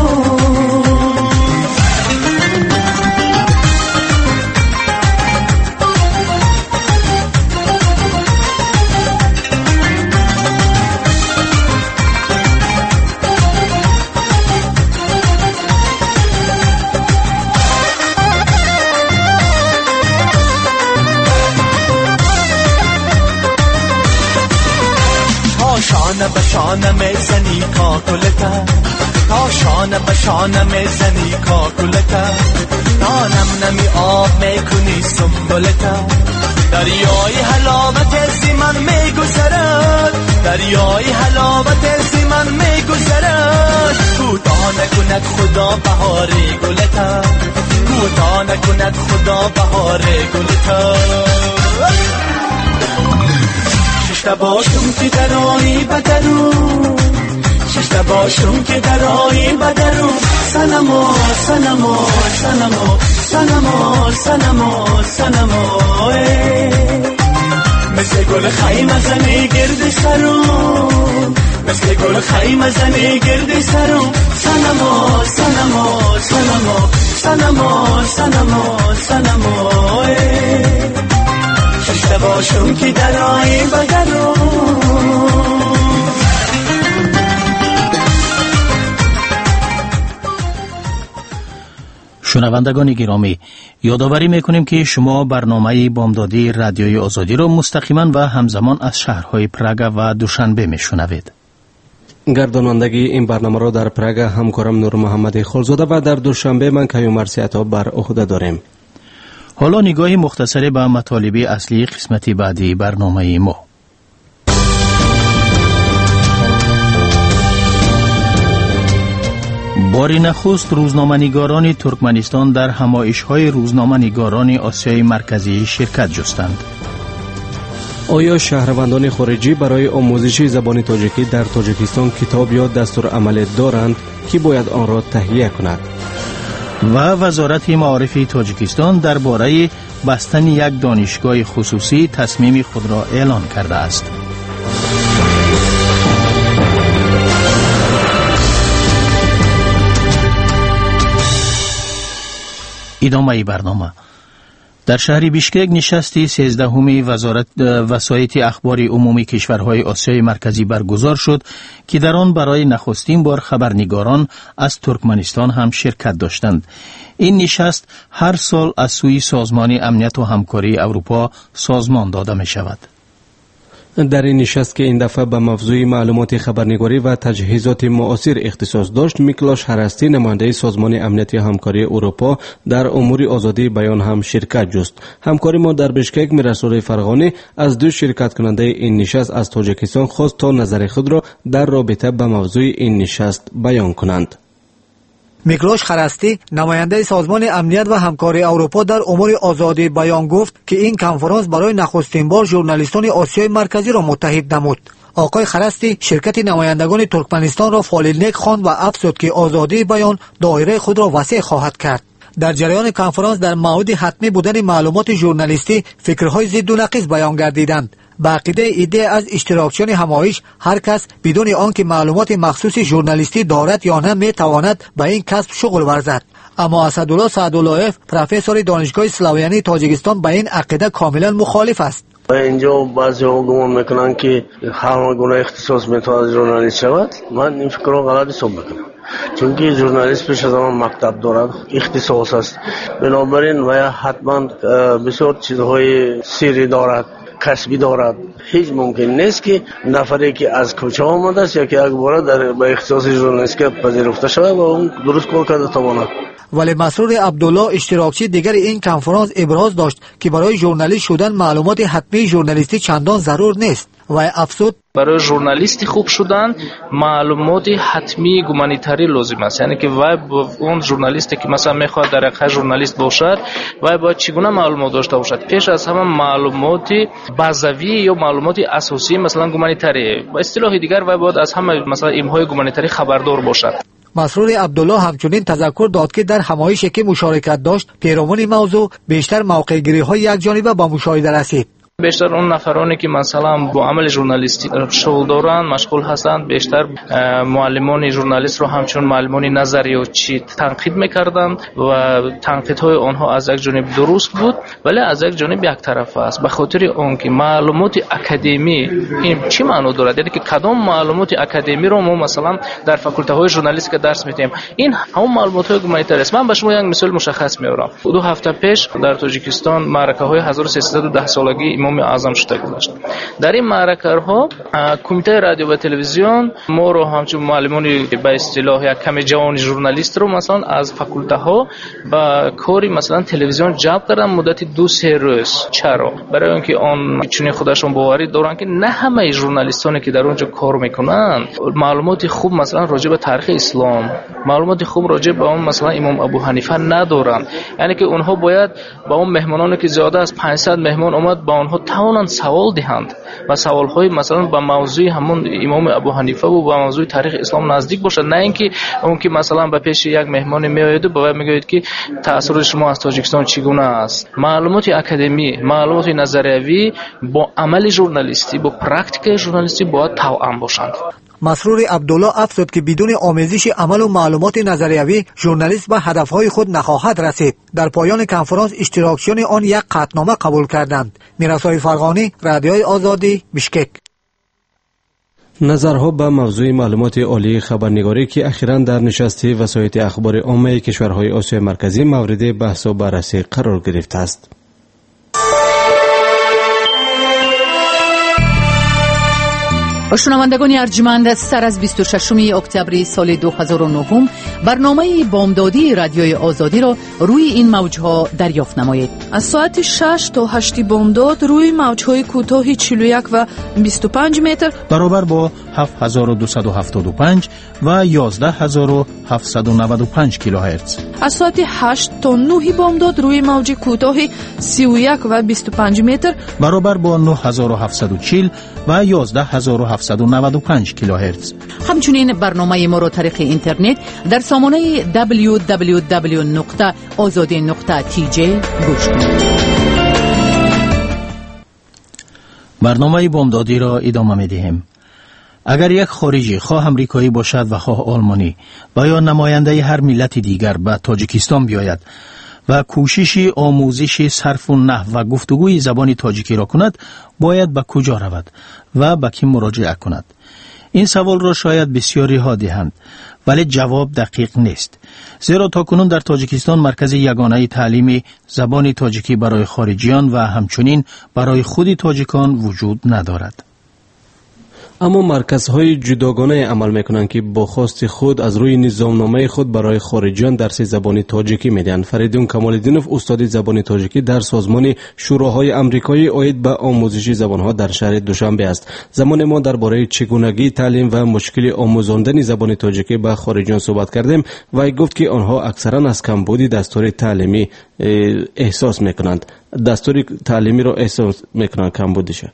شانه به شانه میزنی کاکلتا تا شانه به شانه میزنی کاکلتا تا نم نمی آب میکنی سنبلتا دریای حلاوت ازی من میگذرد دریای حلاوت ازی من میگذرد کوتاه نکند خدا بهار گلتا کوتاه نکند خدا بهار گلتا ششته باشم که درایی بدرم ششته باشم که درایی بدرم سنما سنما سنما سنما سنما سنما مثل گل خیمه زنی گرد سرم مثل گل خیمه زنی گرد سرم سنما سنما سنما سنما سنما سنما ششته باشم که درایی بدرم شنوندگان گرامی، یادآوری میکنیم که شما برنامه بامدادی رادیوی آزادی را مستقیما و همزمان از شهرهای پراگ و دوشنبه میشنوید. گردانندگی این برنامه را در پراگ همکارم نور محمد خلزاده و در دوشنبه من کیومرث عطا بر عهده داریم. حالا نگاهی مختصری به مطالب اصلی قسمت بعدی برنامه ما. بار نخست روزنامه‌نگاران ترکمنستان در همایش‌های روزنامه‌نگاران آسیای مرکزی شرکت جستند. آیا شهروندان خارجی برای آموزش زبان تاجیکی در تاجیکستان کتاب یا دستورالعمل دارند که باید آن را تهیه کند؟ و وزارت معارف تاجیکستان درباره بستن یک دانشگاه خصوصی تصمیم خود را اعلان کرده است. ادامه برنامه. در شهر بیشکک نشستی سیزدهمی وزارت وسایط اخبار عمومی کشورهای آسیای مرکزی برگزار شد که در آن برای نخستین بار خبرنگاران از ترکمنستان هم شرکت داشتند. این نشست هر سال از سوی سازمان امنیت و همکاری اروپا سازمان داده می شود. در این نشست که این دفعه به موضوع معلومات خبرنگاری و تجهیزات معاصر اختصاص داشت، میکلاش هرستی نماینده سازمان امنیت همکاری اروپا در امور آزادی بیان هم شرکت جست. همکاری ما در بیشکک میرسول فرغانی از دو شرکت کننده این نشست از تاجیکستان خواست تا نظر خود را در رابطه به موضوع این نشست بیان کنند. میکلاش خرستی نماینده سازمان امنیت و همکاری اروپا در امور آزادی بیان گفت که این کنفرانس برای نخستین بار ژورنالیستان آسیای مرکزی را متحد نمود. آقای خرستی شرکت نمایندگان ترکمنستان را فعالیت خواند و افزود که آزادی بیان دایره خود را وسیع خواهد کرد. در جریان کنفرانس در موعد حتمی بودن معلومات ژورنالیستی فکرهای ضد و نقیض بیان گردیدند. به عقیده ایده از اشتراکچیان همایش هر کس بدون آنکه معلومات مخصوص ژورنالیستی دارد یا نه می تواند به این کسب شغل ورزد. اما اسدالله سعداللهیف پروفسور دانشگاه اسلاویانی تاجیکستان به این عقیده کاملا مخالف است. اینجا بعضی ها گمان میکنن که هر گونه اختصاص میتواند ژورنالیست شود. من این فکر را غلط حساب میکنم، چون که ژورنالیست پیش از آن مکتب دارد، اختصاص است. بنابراین و حتما بسیار چیزهای سری دارد، کسبی دارد. هیچ ممکن نیست که نفری که از کوچه آمده است یا که یک بار در به اختصاص ژورنالیستی پذیرفته شود و اون درست کار کرده تواند. ولی مسرور عبدالله اشتراکچی دیگر این کنفرانس ابراز داشت که برای ژورنالیست شدن معلومات حتمی ژورنالیستی چندان ضرور نیست و افزود برای ژورنالیستی خوب شدن معلومات حتمی گومانیتاری لازم است. یعنی که وای اون ژورنالیستی که مثلا میخواد در حقیقت ژورنالیست باشد وای باید چگونه معلومات داشته باشد؟ پیش از همه معلومات بازوی یا معلومات اساسی مثلا گومانیتاری، با اصطلاح دیگر وای باید از همه مثلا ایمهای گومانیتاری خبردار باشد. مسرور عبدالله همچنین تذکر داد که در همایشی که مشارکت داشت پیرامون موضوع بیشتر موقع گیری های یک جانبه با مشاهده رسید. بیشتر اون نفرانی که مثلا با عمل ژورنالیستی شغل دارن مشغول هستند، بیشتر معلمان ژورنالیست رو همچون معلمان نظریاتی تنقید میکردند و تنقیدهای آنها از یک جانب درست بود ولی از یک جانب یک طرفه است. به خاطر اون که معلومات اکادمی این چی معنی دارد؟ یعنی که کدام معلومات اکادمی رو ما مثلا در فاکولته های ژورنالیستی که درس میدیم این همون معلومات های گومانیتاری است. من به شما یک مثال مشخص میارم. دو هفته پیش در تاجیکستان معرکه های هزار و سیصد و ده سالگی امام اعظم شده گذشت. در این معرکه ها کمیته رادیو و تلویزیون ما رو همچون معلمان به اصطلاح یک کم جوان ژورنالیست رو مثلا از فاکولته ها با کاری مثلا تلویزیون جلب کردن مدت دو سه روز. چرا؟ برای اینکه آن چون خودشون باوری دارن که نه همه ژورنالیستانی که در اونجا کار میکنن معلومات خوب مثلا راجع به تاریخ اسلام، معلومات خوب راجع به اون مثلا امام ابو حنیفه ندارن. یعنی که اونها باید با اون مهمانانی که زیاده از پانصد مهمان اومد با اونها توانند سوال دهند و سوالهای مثلا با موضوع همون امام ابو حنیفه و با موضوع تاریخ اسلام نزدیک باشد، نه اینکه اون که مثلا به پیش یک مهمان میآید و باید میگوید که تاثیر شما از تاجیکستان چگونه است. معلومات اکادمی، معلومات نظریوی با عمل ژورنالیستی، با پرکتیک ژورنالیستی باید توأم باشند. مسرور عبدالله افزود که بدون آموزش عمل و معلومات نظریوی ژورنالیست به هدفهای خود نخواهد رسید. در پایان کنفرانس اشتراکچیان آن یک قطعنامه قبول کردند. میرسای فرغانی، رادیوی آزادی، بیشکک. نظرها به موضوع معلومات عالی خبرنگاری که اخیراً در نشست وسایط اخبار عامه کشورهای آسیای مرکزی مورد بحث و بررسی قرار گرفته است. شنوندگان ارجمند، سر از بیست و ششم اکتبر سال دو هزار و نه برنامه بامدادی رادیوی آزادی را روی این موجها دریافت نمایید. از ساعت شش تا هشت بامداد روی موجهای کوتاه چهل و یک و بیست و پنج متر برابر با هفت هزار و دویست و هفتاد و پنج و یازده هزار و هفتصد و نود و پنج کیلوهرتز. از ساعت هشت تا نه بامداد روی موج کوتاه سی و یک و بیست و پنج متر برابر با نه هزار و هفتصد و چهل و یازده هزار و هفتصد و نود و پنج کیلوهرتز. همچنین برنامه ما را طریق اینترنت در سامانه دبلیو دبلیو دبلیو نقطه آزادی نقطه تی جی گوش کنید. برنامه بامدادی را ادامه می‌دهیم. اگر یک خارجی خواه امریکایی باشد و خواه آلمانی و یا نماینده هر ملت دیگر به تاجیکستان بیاید و کوشش آموزش صرف و نحو و گفتگوی زبان تاجیکی را کند، باید به کجا رود و به کی مراجعه کند؟ این سوال را شاید بسیاری ها دهند، ولی جواب دقیق نیست، زیرا تاکنون در تاجیکستان مرکز یگانه تعلیم زبان تاجیکی برای خارجیان و همچنین برای خود تاجیکان وجود ندارد. اما مرکزهای جداگانه عمل میکنند که با خواست خود از روی نظامنامه خود برای خارجیان درس زبان تاجیکی میدهند. فریدون کمال‌الدینوف استاد زبان تاجیکی در سازمان شوراهای آمریکایی عاید به آموزش زبانها در شهر دوشنبه است. زمان ما درباره چگونگی تعلیم و مشکل آموزاندن زبان تاجیکی به خارجیان صحبت کردیم و گفت که آنها اکثرا از کمبود دستور تعلیمی احساس میکنند. دستور تعلیمی را احساس میکنند کمبودش.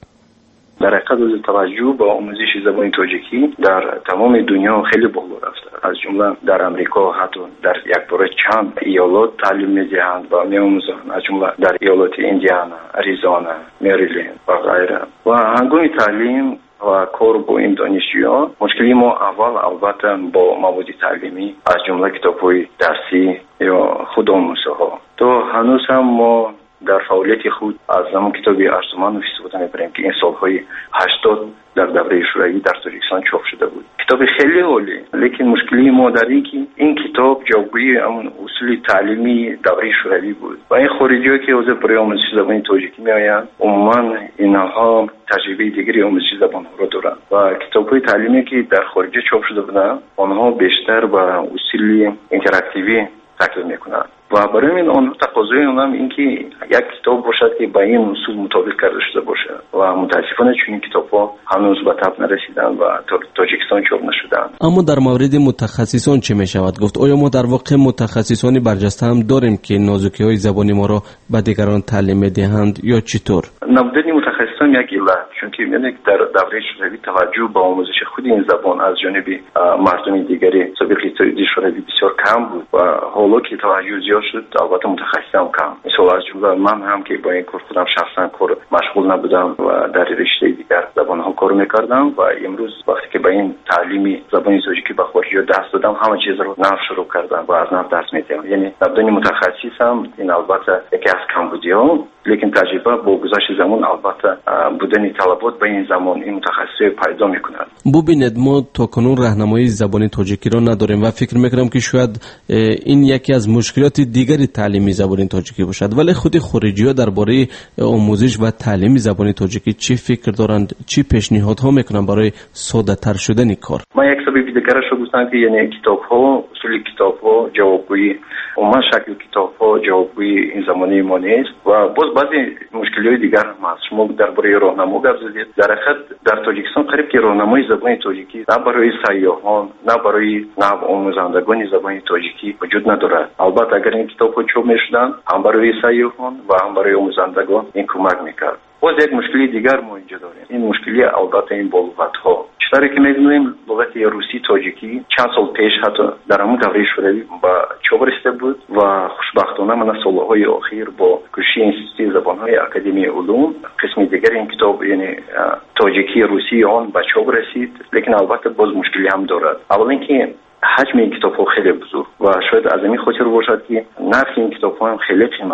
در حقیقت از توجه با آموزش زبان تاجیکی در تمام دنیا خیلی بالا رفته. از جمله در امریکا حتی در یک باره چند ایالات تعلیم میدهند و میآموزند، از جمله در ایالات ایندیانا، اریزونا، مریلند و غیره. و هنگام تعلیم و کار با این دانشجویان مشکلی ما اول البته با مواد تعلیمی از جمله کتاب‌های درسی یا خود آموزها. تو هنوز هم ما در فعالیت خود از زمان کتابی ارسمان استفاده می‌بریم که این سالهای هشتاد در دوره شوروی در تاجیکستان چاپ شده بود. کتاب خیلی عالی، لیکن مشکلی ما در این که این کتاب جوابگوی همون اصول تعلیمی دوره شوروی بود و این خارجی‌ها که حاضر برای آموزش زبان تاجیکی میآیند عموما اینها تجربه دیگری آموزش زبان را دارند و کتاب‌های تعلیمی که در خارج چاپ شده بودند آنها بیشتر به اصول اینتراکتیوی تاکید میکنند و برای این آن تقاضای اونم این که یک کتاب باشد که با این اصول مطابق کرده شده باشه و متاسفانه چون این کتاب‌ها هنوز به تب نرسیدن و تاجیکستان چاپ نشدن. اما در مورد متخصصان چه می شود گفت؟ آیا ما در واقع متخصصان برجسته هم داریم که نازکی‌های زبانی ما را به دیگران تعلیم می‌دهند یا چطور؟ نبودن متخصصان یک علت، چون که یعنی در دوره شوروی توجه به آموزش خود این زبان از جانب مردم دیگری سابق شوروی بسیار کم بود و حالا که توجه زیاد شد البته متخصص هم کم. مثلا از جمله من هم که با این کار خودم شخصا کار مشغول نبودم و در رشته دیگر زبان ها کار میکردم و امروز وقتی که به این تعلیمی زبان تاجیکی به خارجی‌ها دست دادم همه چیز رو نو شروع کردم و از نو درس میدم. یعنی نبودن متخصص هم این البته یکی از کمبودی‌ها، لیکن تجربه با گذشت زمان البته بودن طلبات به این زمان این متخصص پیدا میکنند. ببینید ما تا کنون راهنمای زبان تاجیکی را نداریم و فکر میکنم که شاید این یکی از مشکلات دیگری تعلیمی زبان تاجیکی باشد، ولی خود خارجی‌ها درباره آموزش و تعلیم زبان تاجیکی چی فکر دارند، چی پیشنهادها میکنند برای ساده تر شدن کار؟ ما یک سبب دیگرش رو گفتم که یعنی کتاب‌ها، اصول کتاب‌ها جوابگویی عموما شکل کتاب‌ها جوابگویی این زمانه ما نیست و باز بعضی مشکل‌های دیگر هم هست. شما درباره راهنما گفت زدید. در حقیقت در تاجیکستان قریب که راهنمای زبان تاجیکی نه برای سیاحان نه برای نو آموزندگان زبان تاجیکی وجود ندارد. البته اگر این کتاب‌ها چاپ می‌شدند هم برای سیاحان و هم برای آموزندگان این کمک می‌کرد. باز یک مشکلی دیگر ما اینجا داریم. این مشکلی البته این با لغت‌ها. چطوری که می‌دونیم لغت روسی تاجیکی چند سال پیش حتی در همون دوره شوروی با چاپ رسیده بود و خوشبختانه من سالهای اخیر با کوشش انستیتوت زبان‌های اکادمی علوم قسم دیگر این کتاب یعنی تاجیکی روسی آن به چاپ رسید، لیکن البته باز مشکلی هم دارد. اول اینکه حجم این کتاب‌ها خیلی بزرگ و شاید از این خاطر باشد که نرخ این کتاب‌ها هم خیلی قیمت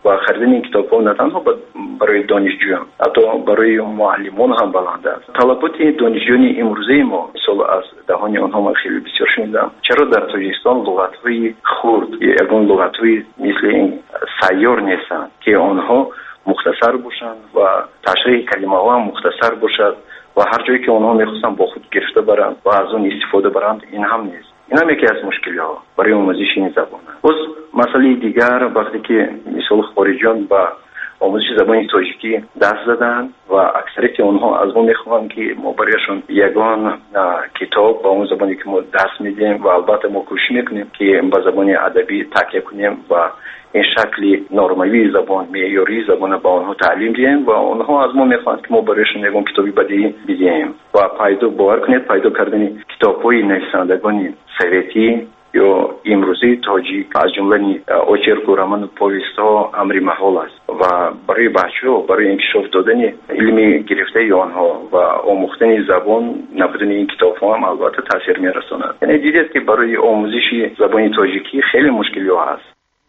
و خریدن این کتاب‌ها نه تنها برای دانشجویان حتی برای معلمان هم بلند است. طلبات دانشجویان امروزه ما مثلا از دهان آنها من خیلی بسیار شنیدم چرا در تاجیکستان لغت‌های خرد یا اون لغت‌های مثل این سیار نیستند که آنها مختصر باشند و تشریح کلمه‌ها هم مختصر باشد و هر جایی که آنها می‌خواستن با خود گرفته برند و از اون استفاده برند این هم نیست. این هم یکی از مشکل‌ها برای آموزش این زبان است. باز مسئله دیگر وقتی که مثال خارجیان با آموزش زبان تاجیکی دست زدن و اکثریت آنها از ما میخوان که ما برایشون یگان کتاب با اون زبانی که ما دست میدیم و البته ما کوشش میکنیم که با زبان ادبی تکیه کنیم و این شکل نرمایی زبان معیاری زبان با آنها تعلیم دیم و آنها از ما میخوان که ما برایشون یگان کتابی بدهی بدیم و پیدا باور کنید پیدا کردن کتاب‌های نویسندگان سویتی یا امروزی تاجیک از جمله اوچرک و رمان و پویست ها امری محال است و برای بچه ها برای انکشاف دادن علمی گرفته آنها و آموختن زبان نبودن این کتاب ها هم البته تاثیر می رساند. یعنی دیدید که برای آموزش زبان تاجیکی خیلی مشکلی ها هست.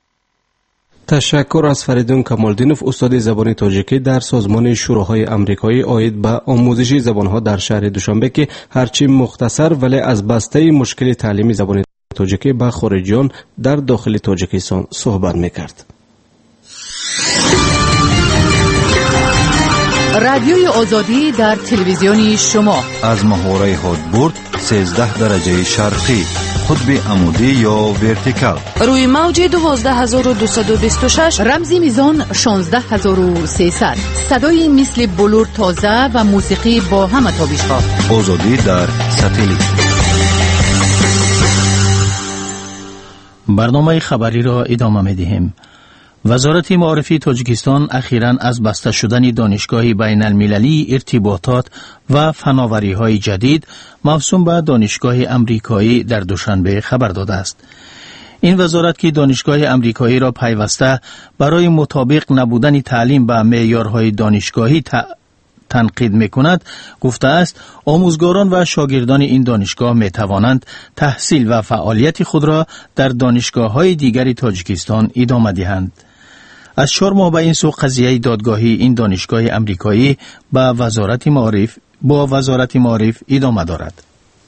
تشکر از فریدون کمالدینوف استاد زبان تاجیکی در سازمان شوراهای آمریکایی عاید به آموزش زبانها در شهر دوشنبه که هرچی مختصر ولی از بسته مشکل تعلیمی زبان تاجیکی با خارجیان در داخل تاجیکستان صحبت میکرد. رادیوی آزادی در تلویزیونی شما از محوره هادبورد سیزده درجه شرقی قطب عمودی یا ورتیکال روی موج دوازده هزار و دویست و بیست و شش رمزی میزان شانزده هزار و سیصد صدای مثل بلور تازه و موسیقی با همه تابش‌ها. آزادی در ساتلیت. برنامه خبری را ادامه می‌دهیم. وزارت معارفی تاجیکستان اخیراً از بسته شدن دانشگاه بین المللی ارتباطات و فناوری‌های جدید موسوم به دانشگاه امریکایی در دوشنبه خبر داده است. این وزارت که دانشگاه امریکایی را پیوسته برای مطابق نبودن تعلیم به معیارهای دانشگاهی تنقید می‌کند گفته است آموزگاران و شاگردان این دانشگاه می‌توانند تحصیل و فعالیت خود را در دانشگاه‌های دیگر تاجیکستان ادامه دهند. از چهار ماه به این سو قضیه دادگاهی این دانشگاه امریکایی با وزارت معارف با وزارت معارف ادامه دارد.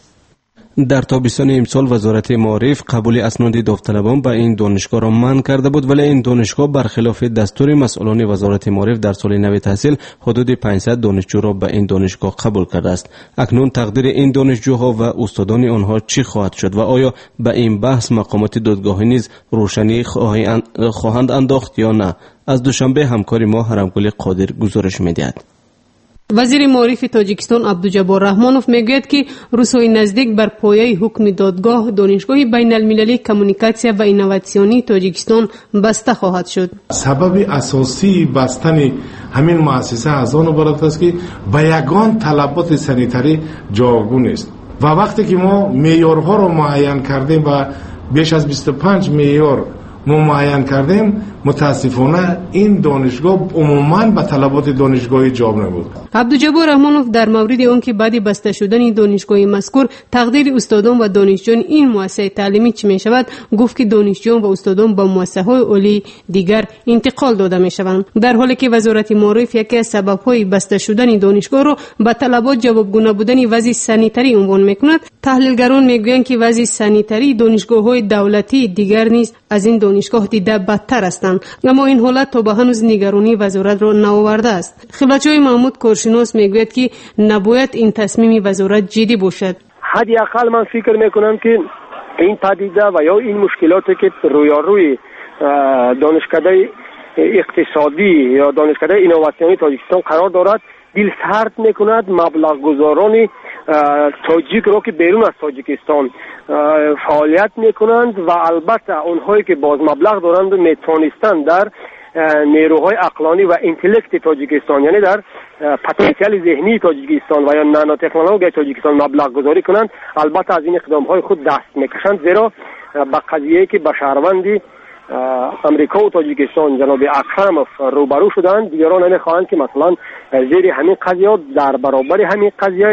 در تابستان امسال وزارت معارف قبول اسناد داوطلبان به این دانشگاه را منع کرده بود ولی این دانشگاه برخلاف دستور مسئولان وزارت معارف در سال نو تحصیل حدود پانصد دانشجو را به این دانشگاه قبول کرده است. اکنون تقدیر این دانشجوها و استادان آنها چی خواهد شد و آیا به این بحث مقامات دادگاهی نیز روشنی خواهند انداخت یا نه؟ از دوشنبه همکار ما حرمگل قادر گزارش می‌دهد. وزیر معارف تاجیکستان عبدالجبار رحمانوف میگوید که روزهای نزدیک بر پایه حکم دادگاه دانشگاه بین المللی کمونیکاسیا و اینوواسیونی تاجیکستان بسته خواهد شد. سبب اساسی بستن همین مؤسسه از آن عبارت است که به یگان طلبات سانیتری جاگون است و وقتی که ما معیارها را معین کردیم و بیش از بیست و پنج معیار ما معین کردیم متاسفانه این دانشگاه عموماً به طلبات دانشگاهی جواب نبود. عبدالجبار رحمانوف در مورد آن که بعد بسته شدن دانشگاه مذکور تقدیر استادان و دانشجویان این مؤسسه تعلیمی چه می شود گفت که دانشجویان و استادان با مؤسسه‌های عالی دیگر انتقال داده می شوند، در حالی که وزارت معارف یکی از سبب‌های بسته شدن دانشگاه را به طلبات جوابگو نبودن وضع سانیتری عنوان می کند. تحلیلگران میگویند که وضع سانیتری دانشگاه‌های دولتی دیگر نیز از این دانشگاه دیده بدتر هستند، اما این حالت تا به هنوز نگرانی وزارت را نآورده است. خلاچای محمود کارشناس میگوید که نباید این تصمیم وزارت جدی باشد. حداقل من فکر میکنم که این پدیده و یا این مشکلاتی که رویاروی دانشکده اقتصادی یا دانشکده اینوواسیونی تاجیکستان قرار دارد دل سرد میکند مبلغ گذاران تاجیک را که بیرون از تاجیکستان فعالیت میکنند و البته اونهایی که باز مبلغ دارند و میتونستند در نیروهای عقلانی و اینتלקت تاجیکستان یعنی در پتانسیل ذهنی تاجیکستان و یا نانو تکنولوژی تاجیکستان مبلغ گذاری کنند البته از این اقدام های خود دست میکشند، زیرا به قضیه که به شهروندی امریکا و تاجیکستان جناب اکرموف روبرو شدند دیگران نمیخواهند که مثلا زیر همین قضیه در برابر همین قضیه یا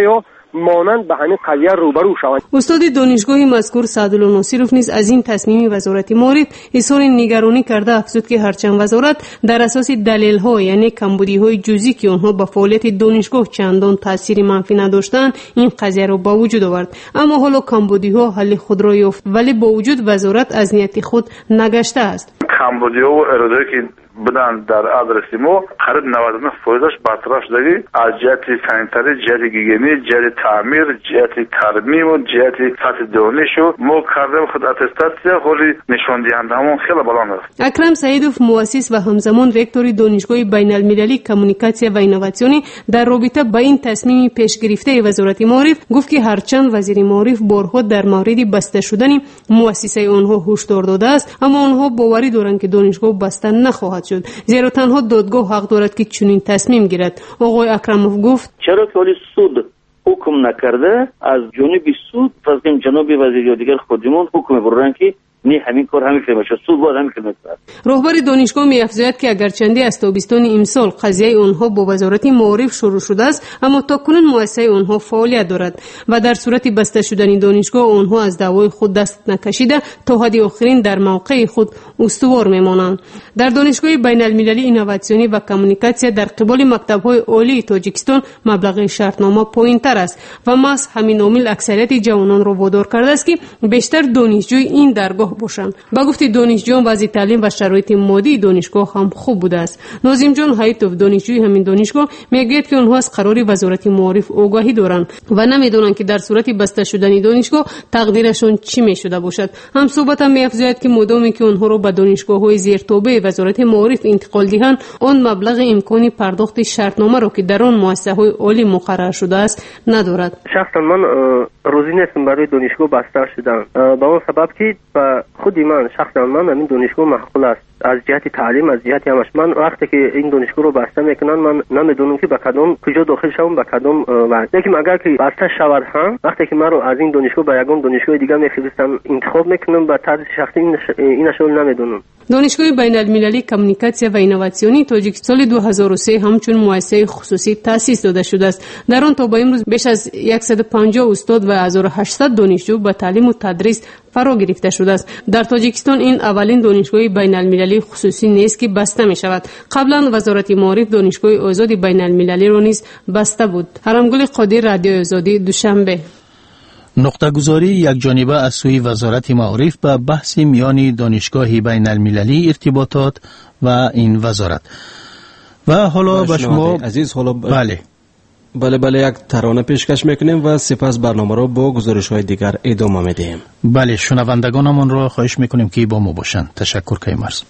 مانند به همین قضیه روبرو شوند. استاد دانشگاه مذکور سعدالله ناصرов نیز از این تصمیم وزارت معارف اظهار نگرانی کرده افزود که هرچند وزارت در اساس دلیل‌ها یعنی کمبودی‌های جزئی که آنها به فعالیت دانشگاه چندان تاثیر منفی نداشتند این قضیه را با وجود آورد، اما حالا کمبودی‌ها حل خود را یافت ولی با وجود وزارت از نیت خود نگشته است. کمبودی‌ها و ارائه‌ای که بدن در آدرس ما قریب نود و نه درصدش برطرف شده از جهت سانیتاری، جهت گیگینی، جهت تعمیر، جهت ترمیم و جهت سطح دانش و ما کردیم خود اتستاسیا خیلی نشان دهنده‌مون خیلی بالا است. اکرم سعیدوف مؤسس و همزمان رکتور دانشگاه بین المللی کمونیکاسیون و اینواسیونی در رابطه با این تصمیم پیش گرفته وزارت معارف گفت که هرچند وزیر معارف بارها در مورد بسته شدن مؤسسه آنها هشدار داده است، اما آنها باوری دارند که دانشگاه بسته نخواهد شد، زیرا تنها دادگاه حق دارد که چنین تصمیم گیرد. آقای اکرموف گفت چرا که ولی سود حکم نکرده از جانب سود فرض کنیم جناب وزیر یا دیگر خودمون حکم برن که نه همین کار همین فهمه شد سود باید همین کنه. رهبر دانشگاه می‌افزاید که اگرچه از تابستان امسال قضیه آنها با وزارت معارف شروع شده است، اما تاکنون مؤسسه آنها فعالیت دارد و در صورت بسته شدن دانشگاه آنها از دعوای خود دست نکشیده تا حد آخرین در موقع خود استوار میمانند. در دانشگاه بین المللی اینواسیونی و کمونیکاسیون در قبال مکتب‌های عالی تاجیکستان مبلغ شرطنامه پایین‌تر است و محض همین عامل اکثریت جوانان را وادار کرده است که بیشتر دانشجوی این درگاه باشند. با گفت دانشجویان وضع تعلیم و شرایط مادی دانشگاه هم خوب بوده است. ناظم جان حیاتوف دانشجوی همین دانشگاه میگوید که آنها از قرار وزارت معارف آگاهی دارند و نمیدونند که در صورت بسته شدن دانشگاه تقدیرشون چی میشده باشد. هم صحبت هم می‌افزاید که مدامی که آنها را به دانشگاه‌های زیرتابع وزارت معارف انتقال دهند آن مبلغ امکانی پرداخت شرطنامه را که در آن مؤسسه‌های عالی مقرر شده است ندارد. شخصا من روزی نیستم برای دانشگاه بسته شدم به اون سبب که خودی من شخصا من همین دانشگاه معقول است از جهت تعلیم از جهت همش. من وقتی که این دانشگاه رو بسته میکنن من نمیدونم که به کدام کجا داخل شوم به کدام وقت، لیکن اگر که بسته شود هم وقتی که من رو از این دانشگاه به یگان دانشگاه دیگه میفرستم انتخاب میکنم به طرز شخصی اینش رو نمیدونم. دانشگاه بین المللی کمونیکاسیون و اینواسیونی تاجیکستان سال دو هزار و سه همچون مؤسسه خصوصی تأسیس داده شده است. در آن تا به امروز بیش از صد و پنجاه استاد و هزار و هشتصد دانشجو به تعلیم و تدریس فرا گرفته شده است. در تاجیکستان این اولین دانشگاه بین المللی خصوصی نیست که بسته می شود. قبلا وزارت معارف دانشگاه آزاد بین المللی را نیز بسته بود. حرمگل قادر، رادیو آزادی، دوشنبه. نقطه گذاری یک جانبه از سوی وزارت معارف به بحث میان دانشگاه بین المللی ارتباطات و این وزارت. و حالا به شما عزیز حالا ب... بله بله بله یک ترانه پیشکش میکنیم و سپس برنامه را با گزارش های دیگر ادامه میدیم. بله شنوندگانمون را خواهش میکنیم که با ما باشند. تشکر کیمرز.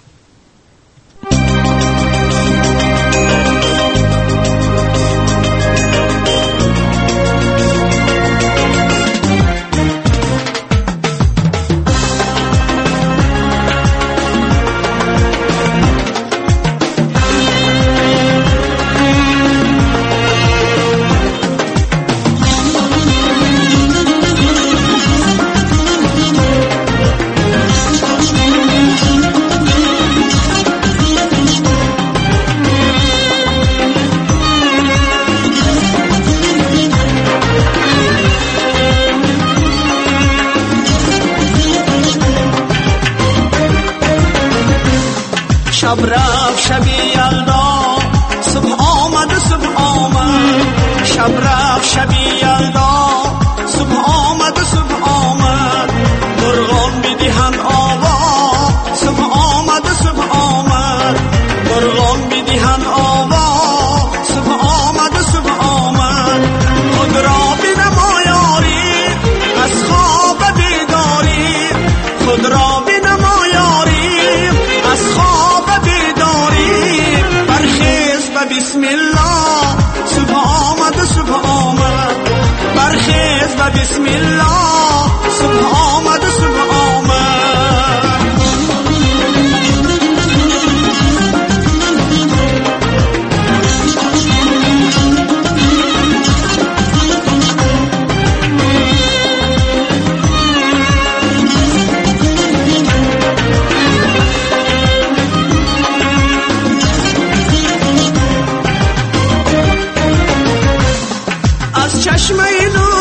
شب رفت شبی یلدا صبح آمد صبح آمد شب رفت شبی یلدا صبح آمد صبح آمد مرغان میدهند آوا صبح آمد صبح آمد مرغان میدهند آوا صبح آمد صبح آمد خود را بنما یاری از خواب بیداری خود را بنما یاری از خواب بسم الله صبح آمد صبح آمد برخیز و بسم الله صبح آمد صبح آمد چشمه نور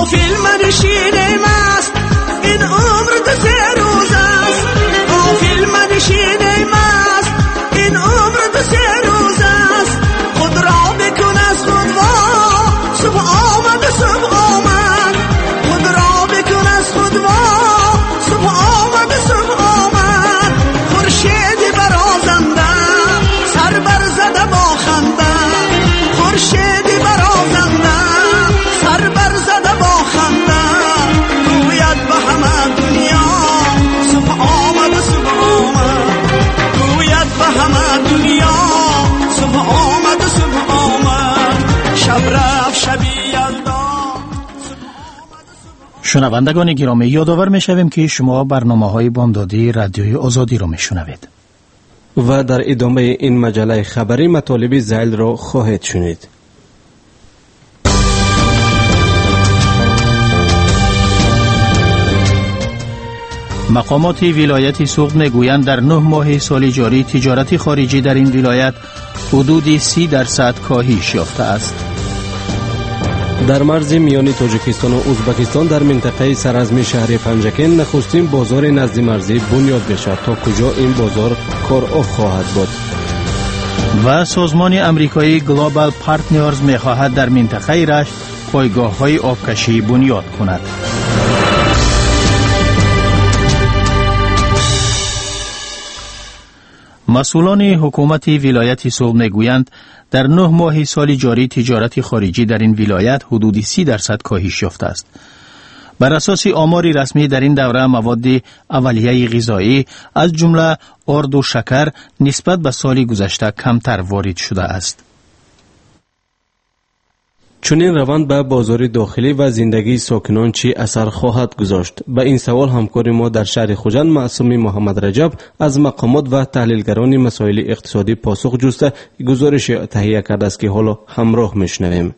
غافل منشینیم است این عمر دو سه روز است غافل منشینیم است این عمر دو سه روز است خود را بکن از خود وا صبح آمد و صبح آمد خود را بکن از خود وا صبح آمد و صبح آمد خورشید برازنده سر بر زده با خنده خورشید برازنده سر بر زده با خنده گوید به همه دنیا صبح آمد و صبح آمد گوید به همه دنیا صبح آمد و صبح آمد شب رفت شبی یلدا. شنوندگان گرامی، یادآور می‌شویم که شما برنامه‌های بامدادی رادیوی آزادی را می‌شنوید و در ادامه این مجله خبری مطالب ذیل را خواهید شنید. مقامات ولایت سوغد میگویند در نه ماه سال جاری تجارت خارجی در این ولایت حدود سی درصد کاهش یافته است. در مرز میان تاجیکستان و ازبکستان در منطقه سرازمی شهر پنجکن نخستین بازار نزد مرزی بنیاد بشد تا کجا این بازار کار خواهد بود. و سازمان امریکایی گلوبال پارتنرز میخواهد در منطقه رشت پایگاه‌های آبکشی بنیاد کند. مسئولان حکومت ولایت سوغد میگویند در نه ماه سال جاری تجارت خارجی در این ولایت حدود سی درصد کاهش یافته است. بر اساس آمار رسمی در این دوره مواد اولیه غذایی از جمله آرد و شکر نسبت به سال گذشته کمتر وارد شده است. چنین روند به بازار داخلی و زندگی ساکنان چی اثر خواهد گذاشت؟ به این سوال همکار ما در شهر خوجند معصومی محمد رجب از مقامات و تحلیلگران مسائل اقتصادی پاسخ جسته گزارش تهیه کرده است که حالا همراه میشنویم.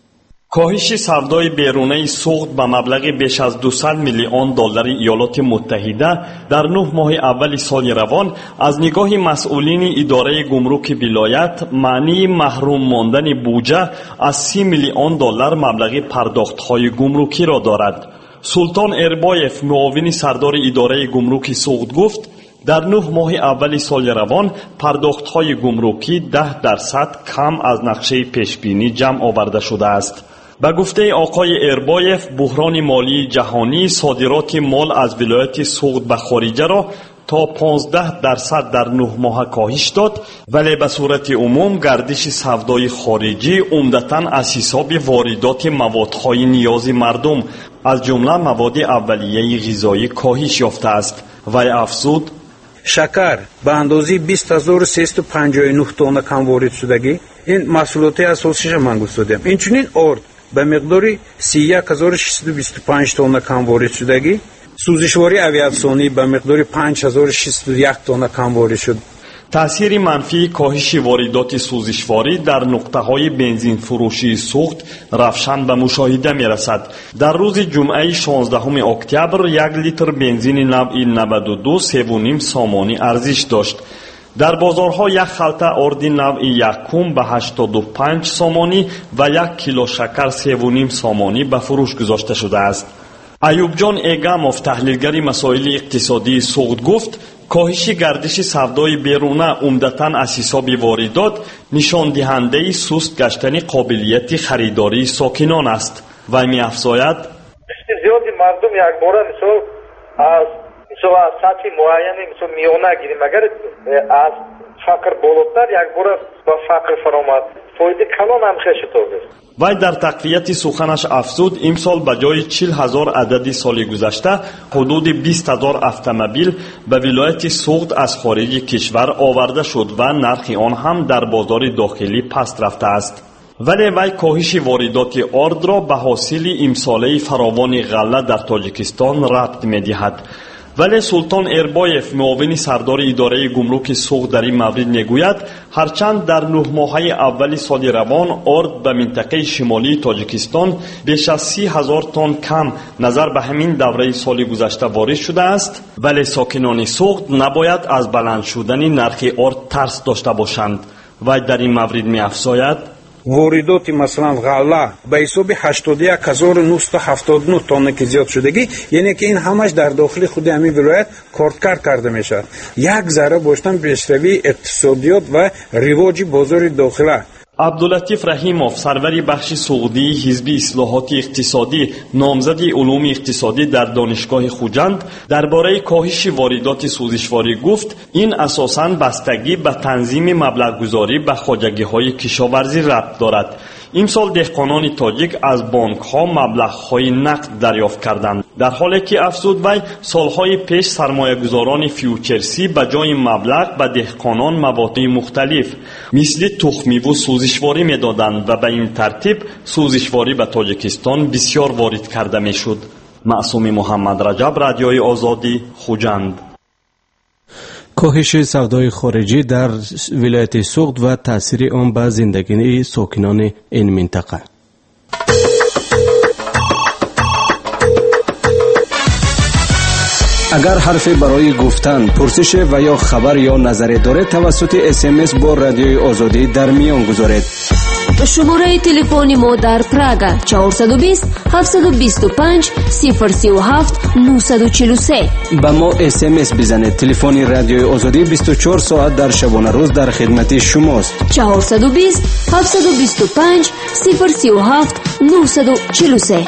کاهش سودای بیرونی سوغد به مبلغ بیش از دویست میلیون دلار ایالات متحده در نه ماه اول سال روان از نگاه مسئولین اداره گمرک ولایت معنی محروم ماندن بودجه از سی میلیون دلار مبلغ پرداخت‌های گمرکی را دارد. سلطان اربایف معاون سردار اداره گمرک سوغد گفت در نه ماه اول سال روان پرداخت‌های گمرکی ده درصد کم از نقشه پیشبینی جمع آورده شده است. به گفته آقای اربایف بحران مالی جهانی صادرات مال از ولایت سوغد به خارجه را تا پانزده درصد در نه ماه کاهش داد، ولی به صورت عموم گردش سودای خارجی عمدتاً از حساب واردات موادهای نیاز مردم از جمله مواد اولیه غذایی کاهش یافته است. وی افزود شکر به اندازه بیست هزار و سیصد و پنجاه و نه تن کم وارد شدگی این محصولات اساسیش من گفتم. اینچنین آرد به مقداری سی و یک هزار و ششصد و بیست و پنج تن کم وارد شدگی، سوزشواری اویاسیونی به مقداری پنج هزار و ششصد و یک تن کم وارد شد. تأثیر منفی کاهش واردات سوزشواری در نقطه‌های بنزین فروشی سوغد روشن به مشاهده می‌رسد. در روز جمعه شانزدهم اکتبر یک لیتر بنزین نوع نود و دو سه و نیم سامانی ارزش داشت. در بازارها یک خلطه آرد نوع یکم به هشتاد و پنج سامانی و یک کیلو شکر سه و نیم سامانی به فروش گذاشته شده است. ایوب جان ایگاموف تحلیلگر مسائل اقتصادی سوغد گفت کاهش گردش سودای بیرونه عمدتاً از حساب واردات نشان دهنده سست گشتن قابلیت خریداری ساکنان است. و می افزاید زیادی مردم یک باره مثل از مثل از سطح معینی مثل میانه گیریم اگر از فقر بالاتر یک باره با فقر فرامد فایده کلان هم خیلی توبه. وی در تقویت سخنش افزود امسال به جای چهل هزار عدد سال گذشته حدود بیست هزار اتومبیل به ولایت سوغد از خارج کشور آورده شد و نرخ آن هم در بازار داخلی پست رفته است. ولی وی کاهش واردات آرد را به حاصل امساله فراوان غله در تاجیکستان ربط می‌دهد. ولی سلطان اربایف معاون سردار اداره گمرک سوغد در این مورد میگوید هرچند در نه ماهه اول سال روان آرد به منطقه شمالی تاجیکستان بیش از سی هزار تن کم نظر به همین دوره سال گذشته وارد شده است، ولی ساکنان سوغد نباید از بلند شدن نرخ آرد ترس داشته باشند. و در این مورد می افزاید واردات مثلا غله به حساب هشتاد و یک هزار و نهصد و هفتاد و نه تن که زیاد شدگی، یعنی که این همش در داخل خود همین ولایت کارکرد کرده میشه. یک ذره باشتن پیشروی اقتصادیات و رواج بازار داخله. عبداللطیف رحیموف، سروری بخش سعودی حزب اصلاحات اقتصادی، نامزد علوم اقتصادی در دانشگاه خوجند، درباره کاهش واردات سوزشواری گفت این اساساً بستگی به تنظیم مبلغ گذاری به خواجگی‌های کشاورزی ربط دارد. امسال دهقانان تاجیک از بانک‌ها مبلغ‌های نقد دریافت کردند، در حالی که افزود وی سالهای پیش سرمایه‌گذاران فیوچرسی به جای مبلغ به دهقانان مواد مختلف مثل تخمی و سوزشواری می‌دادند و به این ترتیب سوزشواری به تاجیکستان بسیار وارد کرده می‌شد. معصوم محمد رجب، رادیوی آزادی، خوجند. کاهش سودای خارجی در ولایت سوخت و تاثیر آن به زندگی ساکنان این منطقه. اگر حرفی برای گفتن، پرسش و یا خبر یا نظری دارید توسط اس ام اس با رادیوی آزادی در میان گذارید. شماره تلفن ما در پراگ چهارصد و بیست هفتصد و بیست و پنج صفر سی و هفت نهصد و چهل و سه. با ما اس ام اس بزنید. تلفن رادیوی آزادی بیست و چهار ساعت در شبانه روز در خدمت شماست. چهارصد و بیست هفتصد و بیست و پنج صفر سی و هفت نهصد و چهل و سه.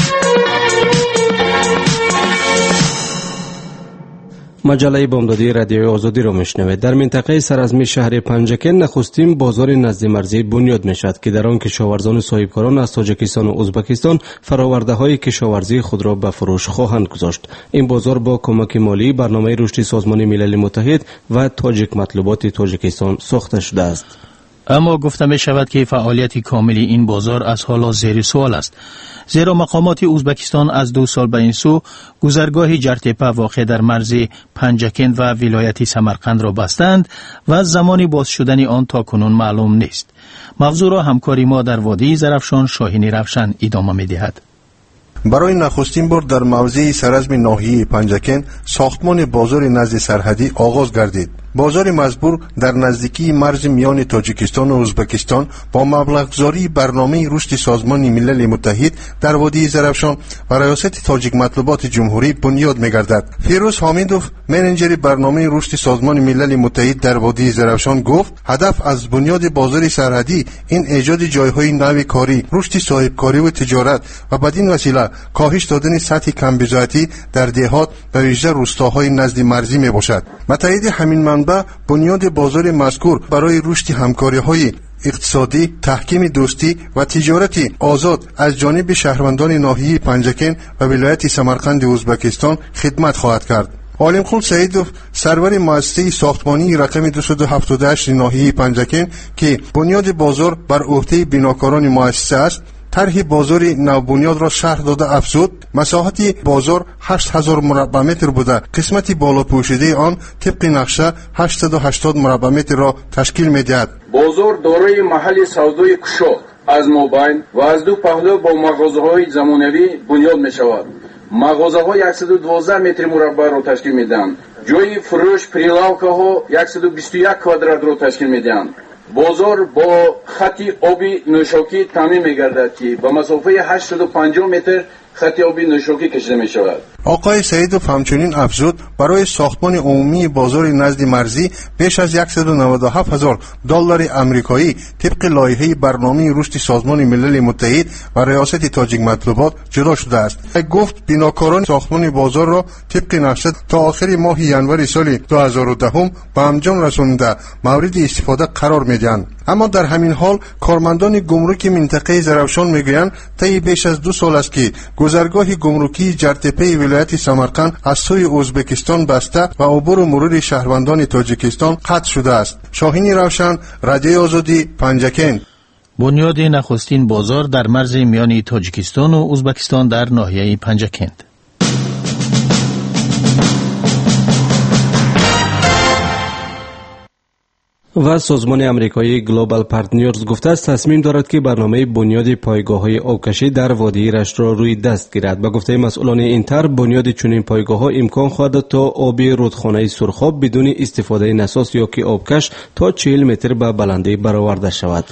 مجله بامدادی رادیوی آزادی را میشنوید. در منطقه سرازمی شهر پنجکن نخستین بازار نزد مرزی بنیاد میشد که در آن کشاورزان و صاحبکاران از تاجیکستان و ازبکستان فراورده های کشاورزی خود را به فروش خواهند گذاشت. این بازار با کمک مالی برنامه رشد سازمان ملل متحد و تاجیک مطلوبات تاجیکستان ساخته شده است. اما گفته می شود که فعالیت کامل این بازار از حالا زیر سوال است، زیرا مقامات ازبکستان از دو سال به این سو گذرگاه جرتپه واقع در مرز پنجکند و ولایت سمرقند را بستند و زمان باز شدن آن تا کنون معلوم نیست. موضوع را همکاری ما در وادی زرفشان شاهینی رفشن ادامه می دهد. برای نخستین بار در موضع سرازم ناحیه پنجکند ساختمان بازار نزد سرحدی آغاز گردید. بازار مزبور در نزدیکی مرز میان تاجیکستان و ازبکستان با مبلغ‌گذاری برنامه رشد سازمان ملل متحد در وادی زرفشان و ریاست تاجیک مطلوبات جمهوری بنیاد می‌گردد. فیروز حامیدوف، منیجر برنامه رشد سازمان ملل متحد در وادی زرفشان گفت هدف از بنیاد بازار سرحدی این ایجاد جایهای نو کاری، رشد صاحبکاری و تجارت و بدین وسیله کاهش دادن سطح کمبزاعتی در دهات و ویژه روستاهای نزد مرزی میباشد. متحد همین منبع بنیاد بازار مذکور برای رشد همکاری‌های اقتصادی، تحکیم دوستی و تجارتی آزاد از جانب شهروندان ناحیه پنجکند و ولایت سمرقند ازبکستان خدمت خواهد کرد. عالمخون سعیدوف، سرور مؤسسه ساختمانی رقم دویست و هفتاد و هشت ناحیه پنجکند که بنیاد بازار بر عهده بناکاران مؤسسه است، طرح بازار نوبنیاد را شرح داده افزود مساحت بازار هشت هزار مربع متر بوده، قسمت بالا پوشیده آن طبق نقشه هشتصد و هشتاد مربع متر را تشکیل می‌دهد. بازار دارای محل سودای کشاد از مابین و از دو پهلو با مغازه‌های زمانوی بنیاد می‌شود. مغازه‌ها صد و دوازده متر مربع را تشکیل می‌دهند. جای فروش پریلавкаها صد و بیست و یک کвадрат را تشکیل می‌دهند. بازار با خط آبی نوشاکی تامین می‌گردد که با مسافه هشتصد و پنجاه متر خط آبی نوشاکی کشیده می‌شود. آقای سعیدوف همچنین افزود برای ساختمان عمومی بازار نزد مرزی بیش از صد و نود و هفت هزار دلار آمریکایی طبق لایحه برنامه رشد سازمان ملل متحد و ریاست تاجیک مطلوبات جدا شده است. گفت بناکاران ساختمان بازار را طبق نقشه تا آخر ماه ژانویه سال دو هزار و ده به انجام رسانیده مورد استفاده قرار می‌دهند. اما در همین حال کارمندان گمرک منطقه زرفشان میگویند طی بیش از دو سال است که گذرگاه گمرکی جرتپه ولایت سمرقند از سوی ازبکستان بسته و عبور و مرور شهروندان تاجیکستان قطع شده است. شاهینی روشن، رادیوی آزادی، پنجکند. بنیاد نخستین بازار در مرز میان تاجیکستان و ازبکستان در ناحیه پنجکند. و سازمان امریکایی گلوبال پارتنرز گفته است تصمیم دارد که برنامه بنیاد پایگاه‌های آبکشی در وادی رشت را روی دست گیرد. به گفته مسئولان این طرح بنیاد چنین پایگاه‌ها امکان خواهد داد تا آب رودخانه سرخاب بدون استفاده نساز یا که آبکش تا چهل متر به بلندی برآورده شود.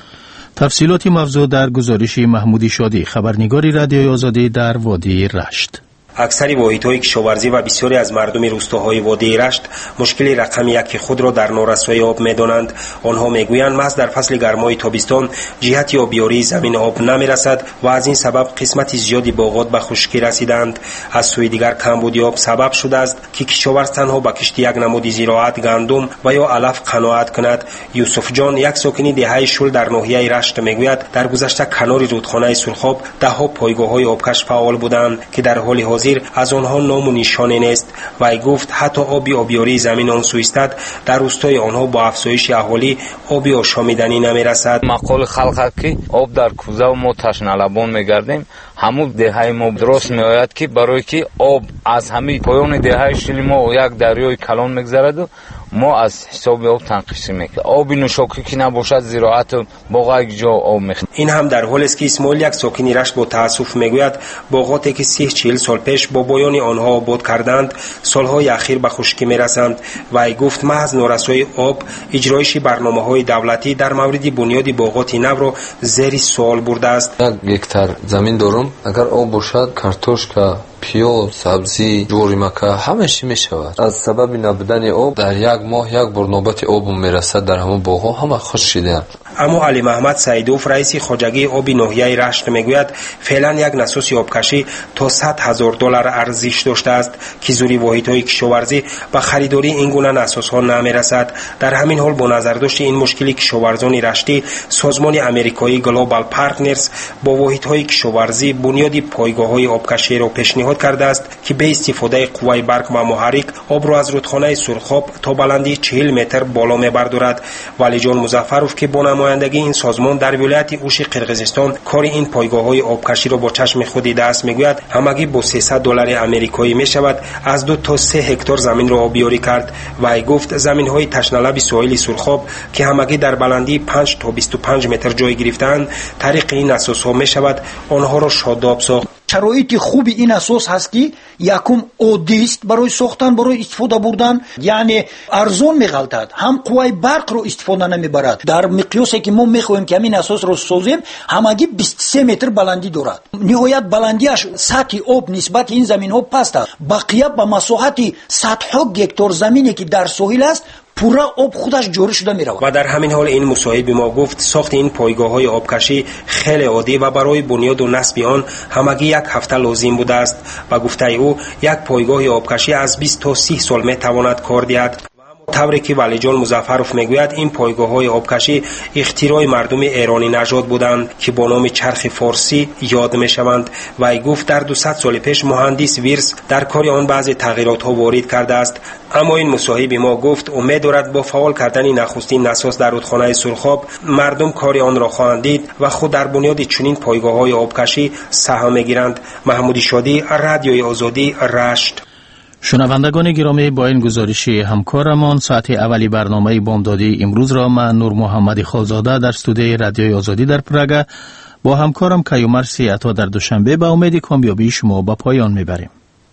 تفصیلات موضوع در گزارش محمودی شادی، خبرنگار رادیوی آزادی در وادی رشت. اکثر واحدهای کشاورزی و بسیاری از مردم روستاهای وادی رشت مشکل رقم یک خود را در نارسایی آب می‌دانند. آنها میگویند محض در فصل گرمای تابستان جهت آبیاری زمین آب نمی‌رسد و از این سبب قسمت زیادی باغات به خشکی رسیدند. از سوی دیگر کمبودی آب سبب شده است که کشاورز تنها به کشت یک نمود زراعت گندم و یا علف قناعت کند. یوسف جان، یک ساکن دهه شل در ناحیه رشت، میگوید در گذشته کنار رودخانه سرخاب ده‌ها پایگاه‌های آبکش فعال بودند که در حال حاضر از آنها نام و نشانه نیست. و گفت حتی آبی آبیاری زمین آن سو استاد در روستای آنها با افزایش اهالی آبی آشامیدنی نمیرسد. مقال خلق که آب در کوزه و ما تشنه لبان میگردیم، همون دهه ما درست میآید که برای که آب از همه پایان دهه شل ما یک دریای کلان میگذرد و ما از حساب آب تنقیص میکنیم. آب نوشاکی که نباشد زراعت باغ یک جا آب میخواد. این هم در حالی است که اسماعیل، یک ساکن رشت، با تاسف میگوید باغاتی که سی چهل سال پیش با بایان آنها آباد کردند سالهای اخیر به خشکی میرسند. و ای گفت محض نارسایی آب اجرایش برنامه‌های دولتی در مورد بنیاد باغات نو را زیر سوال برده است. یک هکتار زمین دارم، اگر آب باشد کارتوشکا، پیاز، سبزی، جوری مکه همه چی میشود. از سبب نبودن آب در یک ماه یک بار نوبت آب میرسد در همه باغ‌ها، همه خشک شده‌اند. اما علی محمد سیدوف، رئیس خواجگی آب ناحیه رشت، میگوید فعلا یک نسوس آبکشی تا صد هزار دلار ارزش داشته است که زوری واحدهای کشاورزی به خریداری این گونه نسوس‌ها نمیرسد. در همین حال با نظر داشت این مشکلی کشاورزان رشتی، سازمان امریکایی گلوبال پارتنرز با واحدهای کشاورزی بنیاد پایگاه‌های آبکشی را پیشنهاد کرده است که به استفاده قوای برق و محرک آب را از رودخانه سرخاب تا بلندی چهل متر بالا میبردارد. ولی جان مظفرов که با نمایندگی این سازمان در ولایت اوش قرقیزستان کار این پایگاه‌های آبکشی را با چشم خود دیده است، میگوید همگی با سیصد دلار آمریکایی میشود از دو تا سه هکتار زمین را آبیاری کرد. و ای گفت زمین‌های تشنه‌لب ساحل سرخاب که همگی در بلندی پنج تا بیست و پنج متر جای گرفتند، طریق این اساس‌ها میشود آنها را شاداب ساخت. شرایط خوبی این اساس هست که یکم عادی است برای ساختن، برای استفاده بردن، یعنی ارزان میغلطد، هم قوای برق رو استفاده نمیبرد. در مقیاسی که ما میخواهیم که همین اساس رو سازیم همگی بیست و سه متر بلندی دارد. نهایت بلندیش سطح آب نسبت این زمین ها پست است. بقیه به مساحت صدها هکتار زمینی که در ساحل است پورا آب خودش جاری شده می رود. و در همین حال این مصاحب ما گفت ساخت این پایگاه‌های آبکشی خیلی عادی و برای بنیاد و نصب آن همگی یک هفته لازم بوده است. و گفته او یک پایگاه آبکشی از بیست تا سی سال می تواند کار دهد. طوری که ولی جان مظفرов میگوید این پایگاه‌های آبکشی اختراع مردم ایرانی نژاد بودند که با نام چرخ فارسی یاد میشوند. و ای گفت در دویست سال پیش مهندس ویرس در کار آن بعضی تغییرات ها وارد کرده است. اما این مصاحب ما گفت امید دارد با فعال کردن نخستین نساس در رودخانه سرخاب مردم کار آن را خواهند دید و خود در بنیاد چنین پایگاه‌های آبکشی سهم میگیرند. محمودی شادی، رادیوی آزادی، رشت. شنوندگان گرامی، با این گزارش همکارمان ساعت اولی برنامه بامدادی امروز را من نور محمد خالزاده در استودیوی رادیوی آزادی در پراگ با همکارم کیومرث عطا در دوشنبه به امید کامیابی شما به پایان میبریم.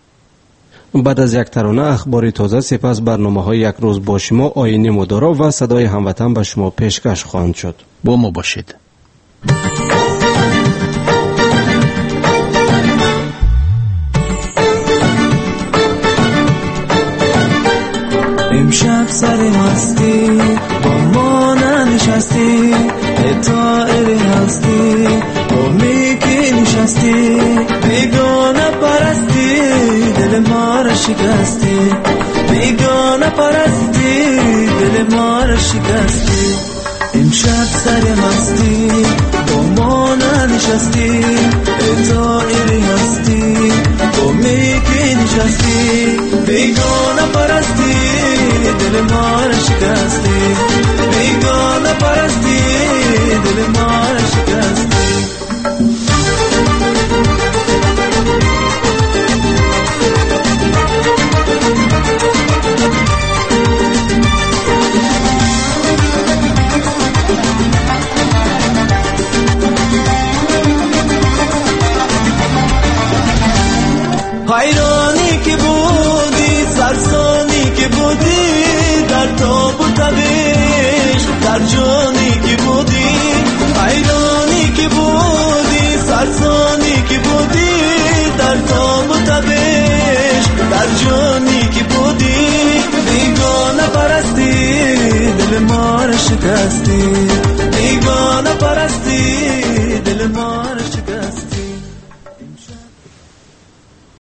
بعد از یک ترانه اخبار تازه، سپس برنامه‌های یک روز با شما، آیین مدارا و صدای هموطن به شما پیشکش خواهند شد. با ما باشید. امشب سر مستی با ما ننشستی، اتائر هستی با میکی نشستی، بیگانه پرستی دل ما را شکستی، بیگانه پرستی دل ما را شکستی. امشب سر مستی با ما ننشستی، اتائر هستی با میکی نشستی، بیگانه پرستی دل ما را شکستی، بیگانه پرستی دل ما را شکستی. حیرانی که بودی، سرسانی که بودی، در تاب و تبش در جانی که بودی،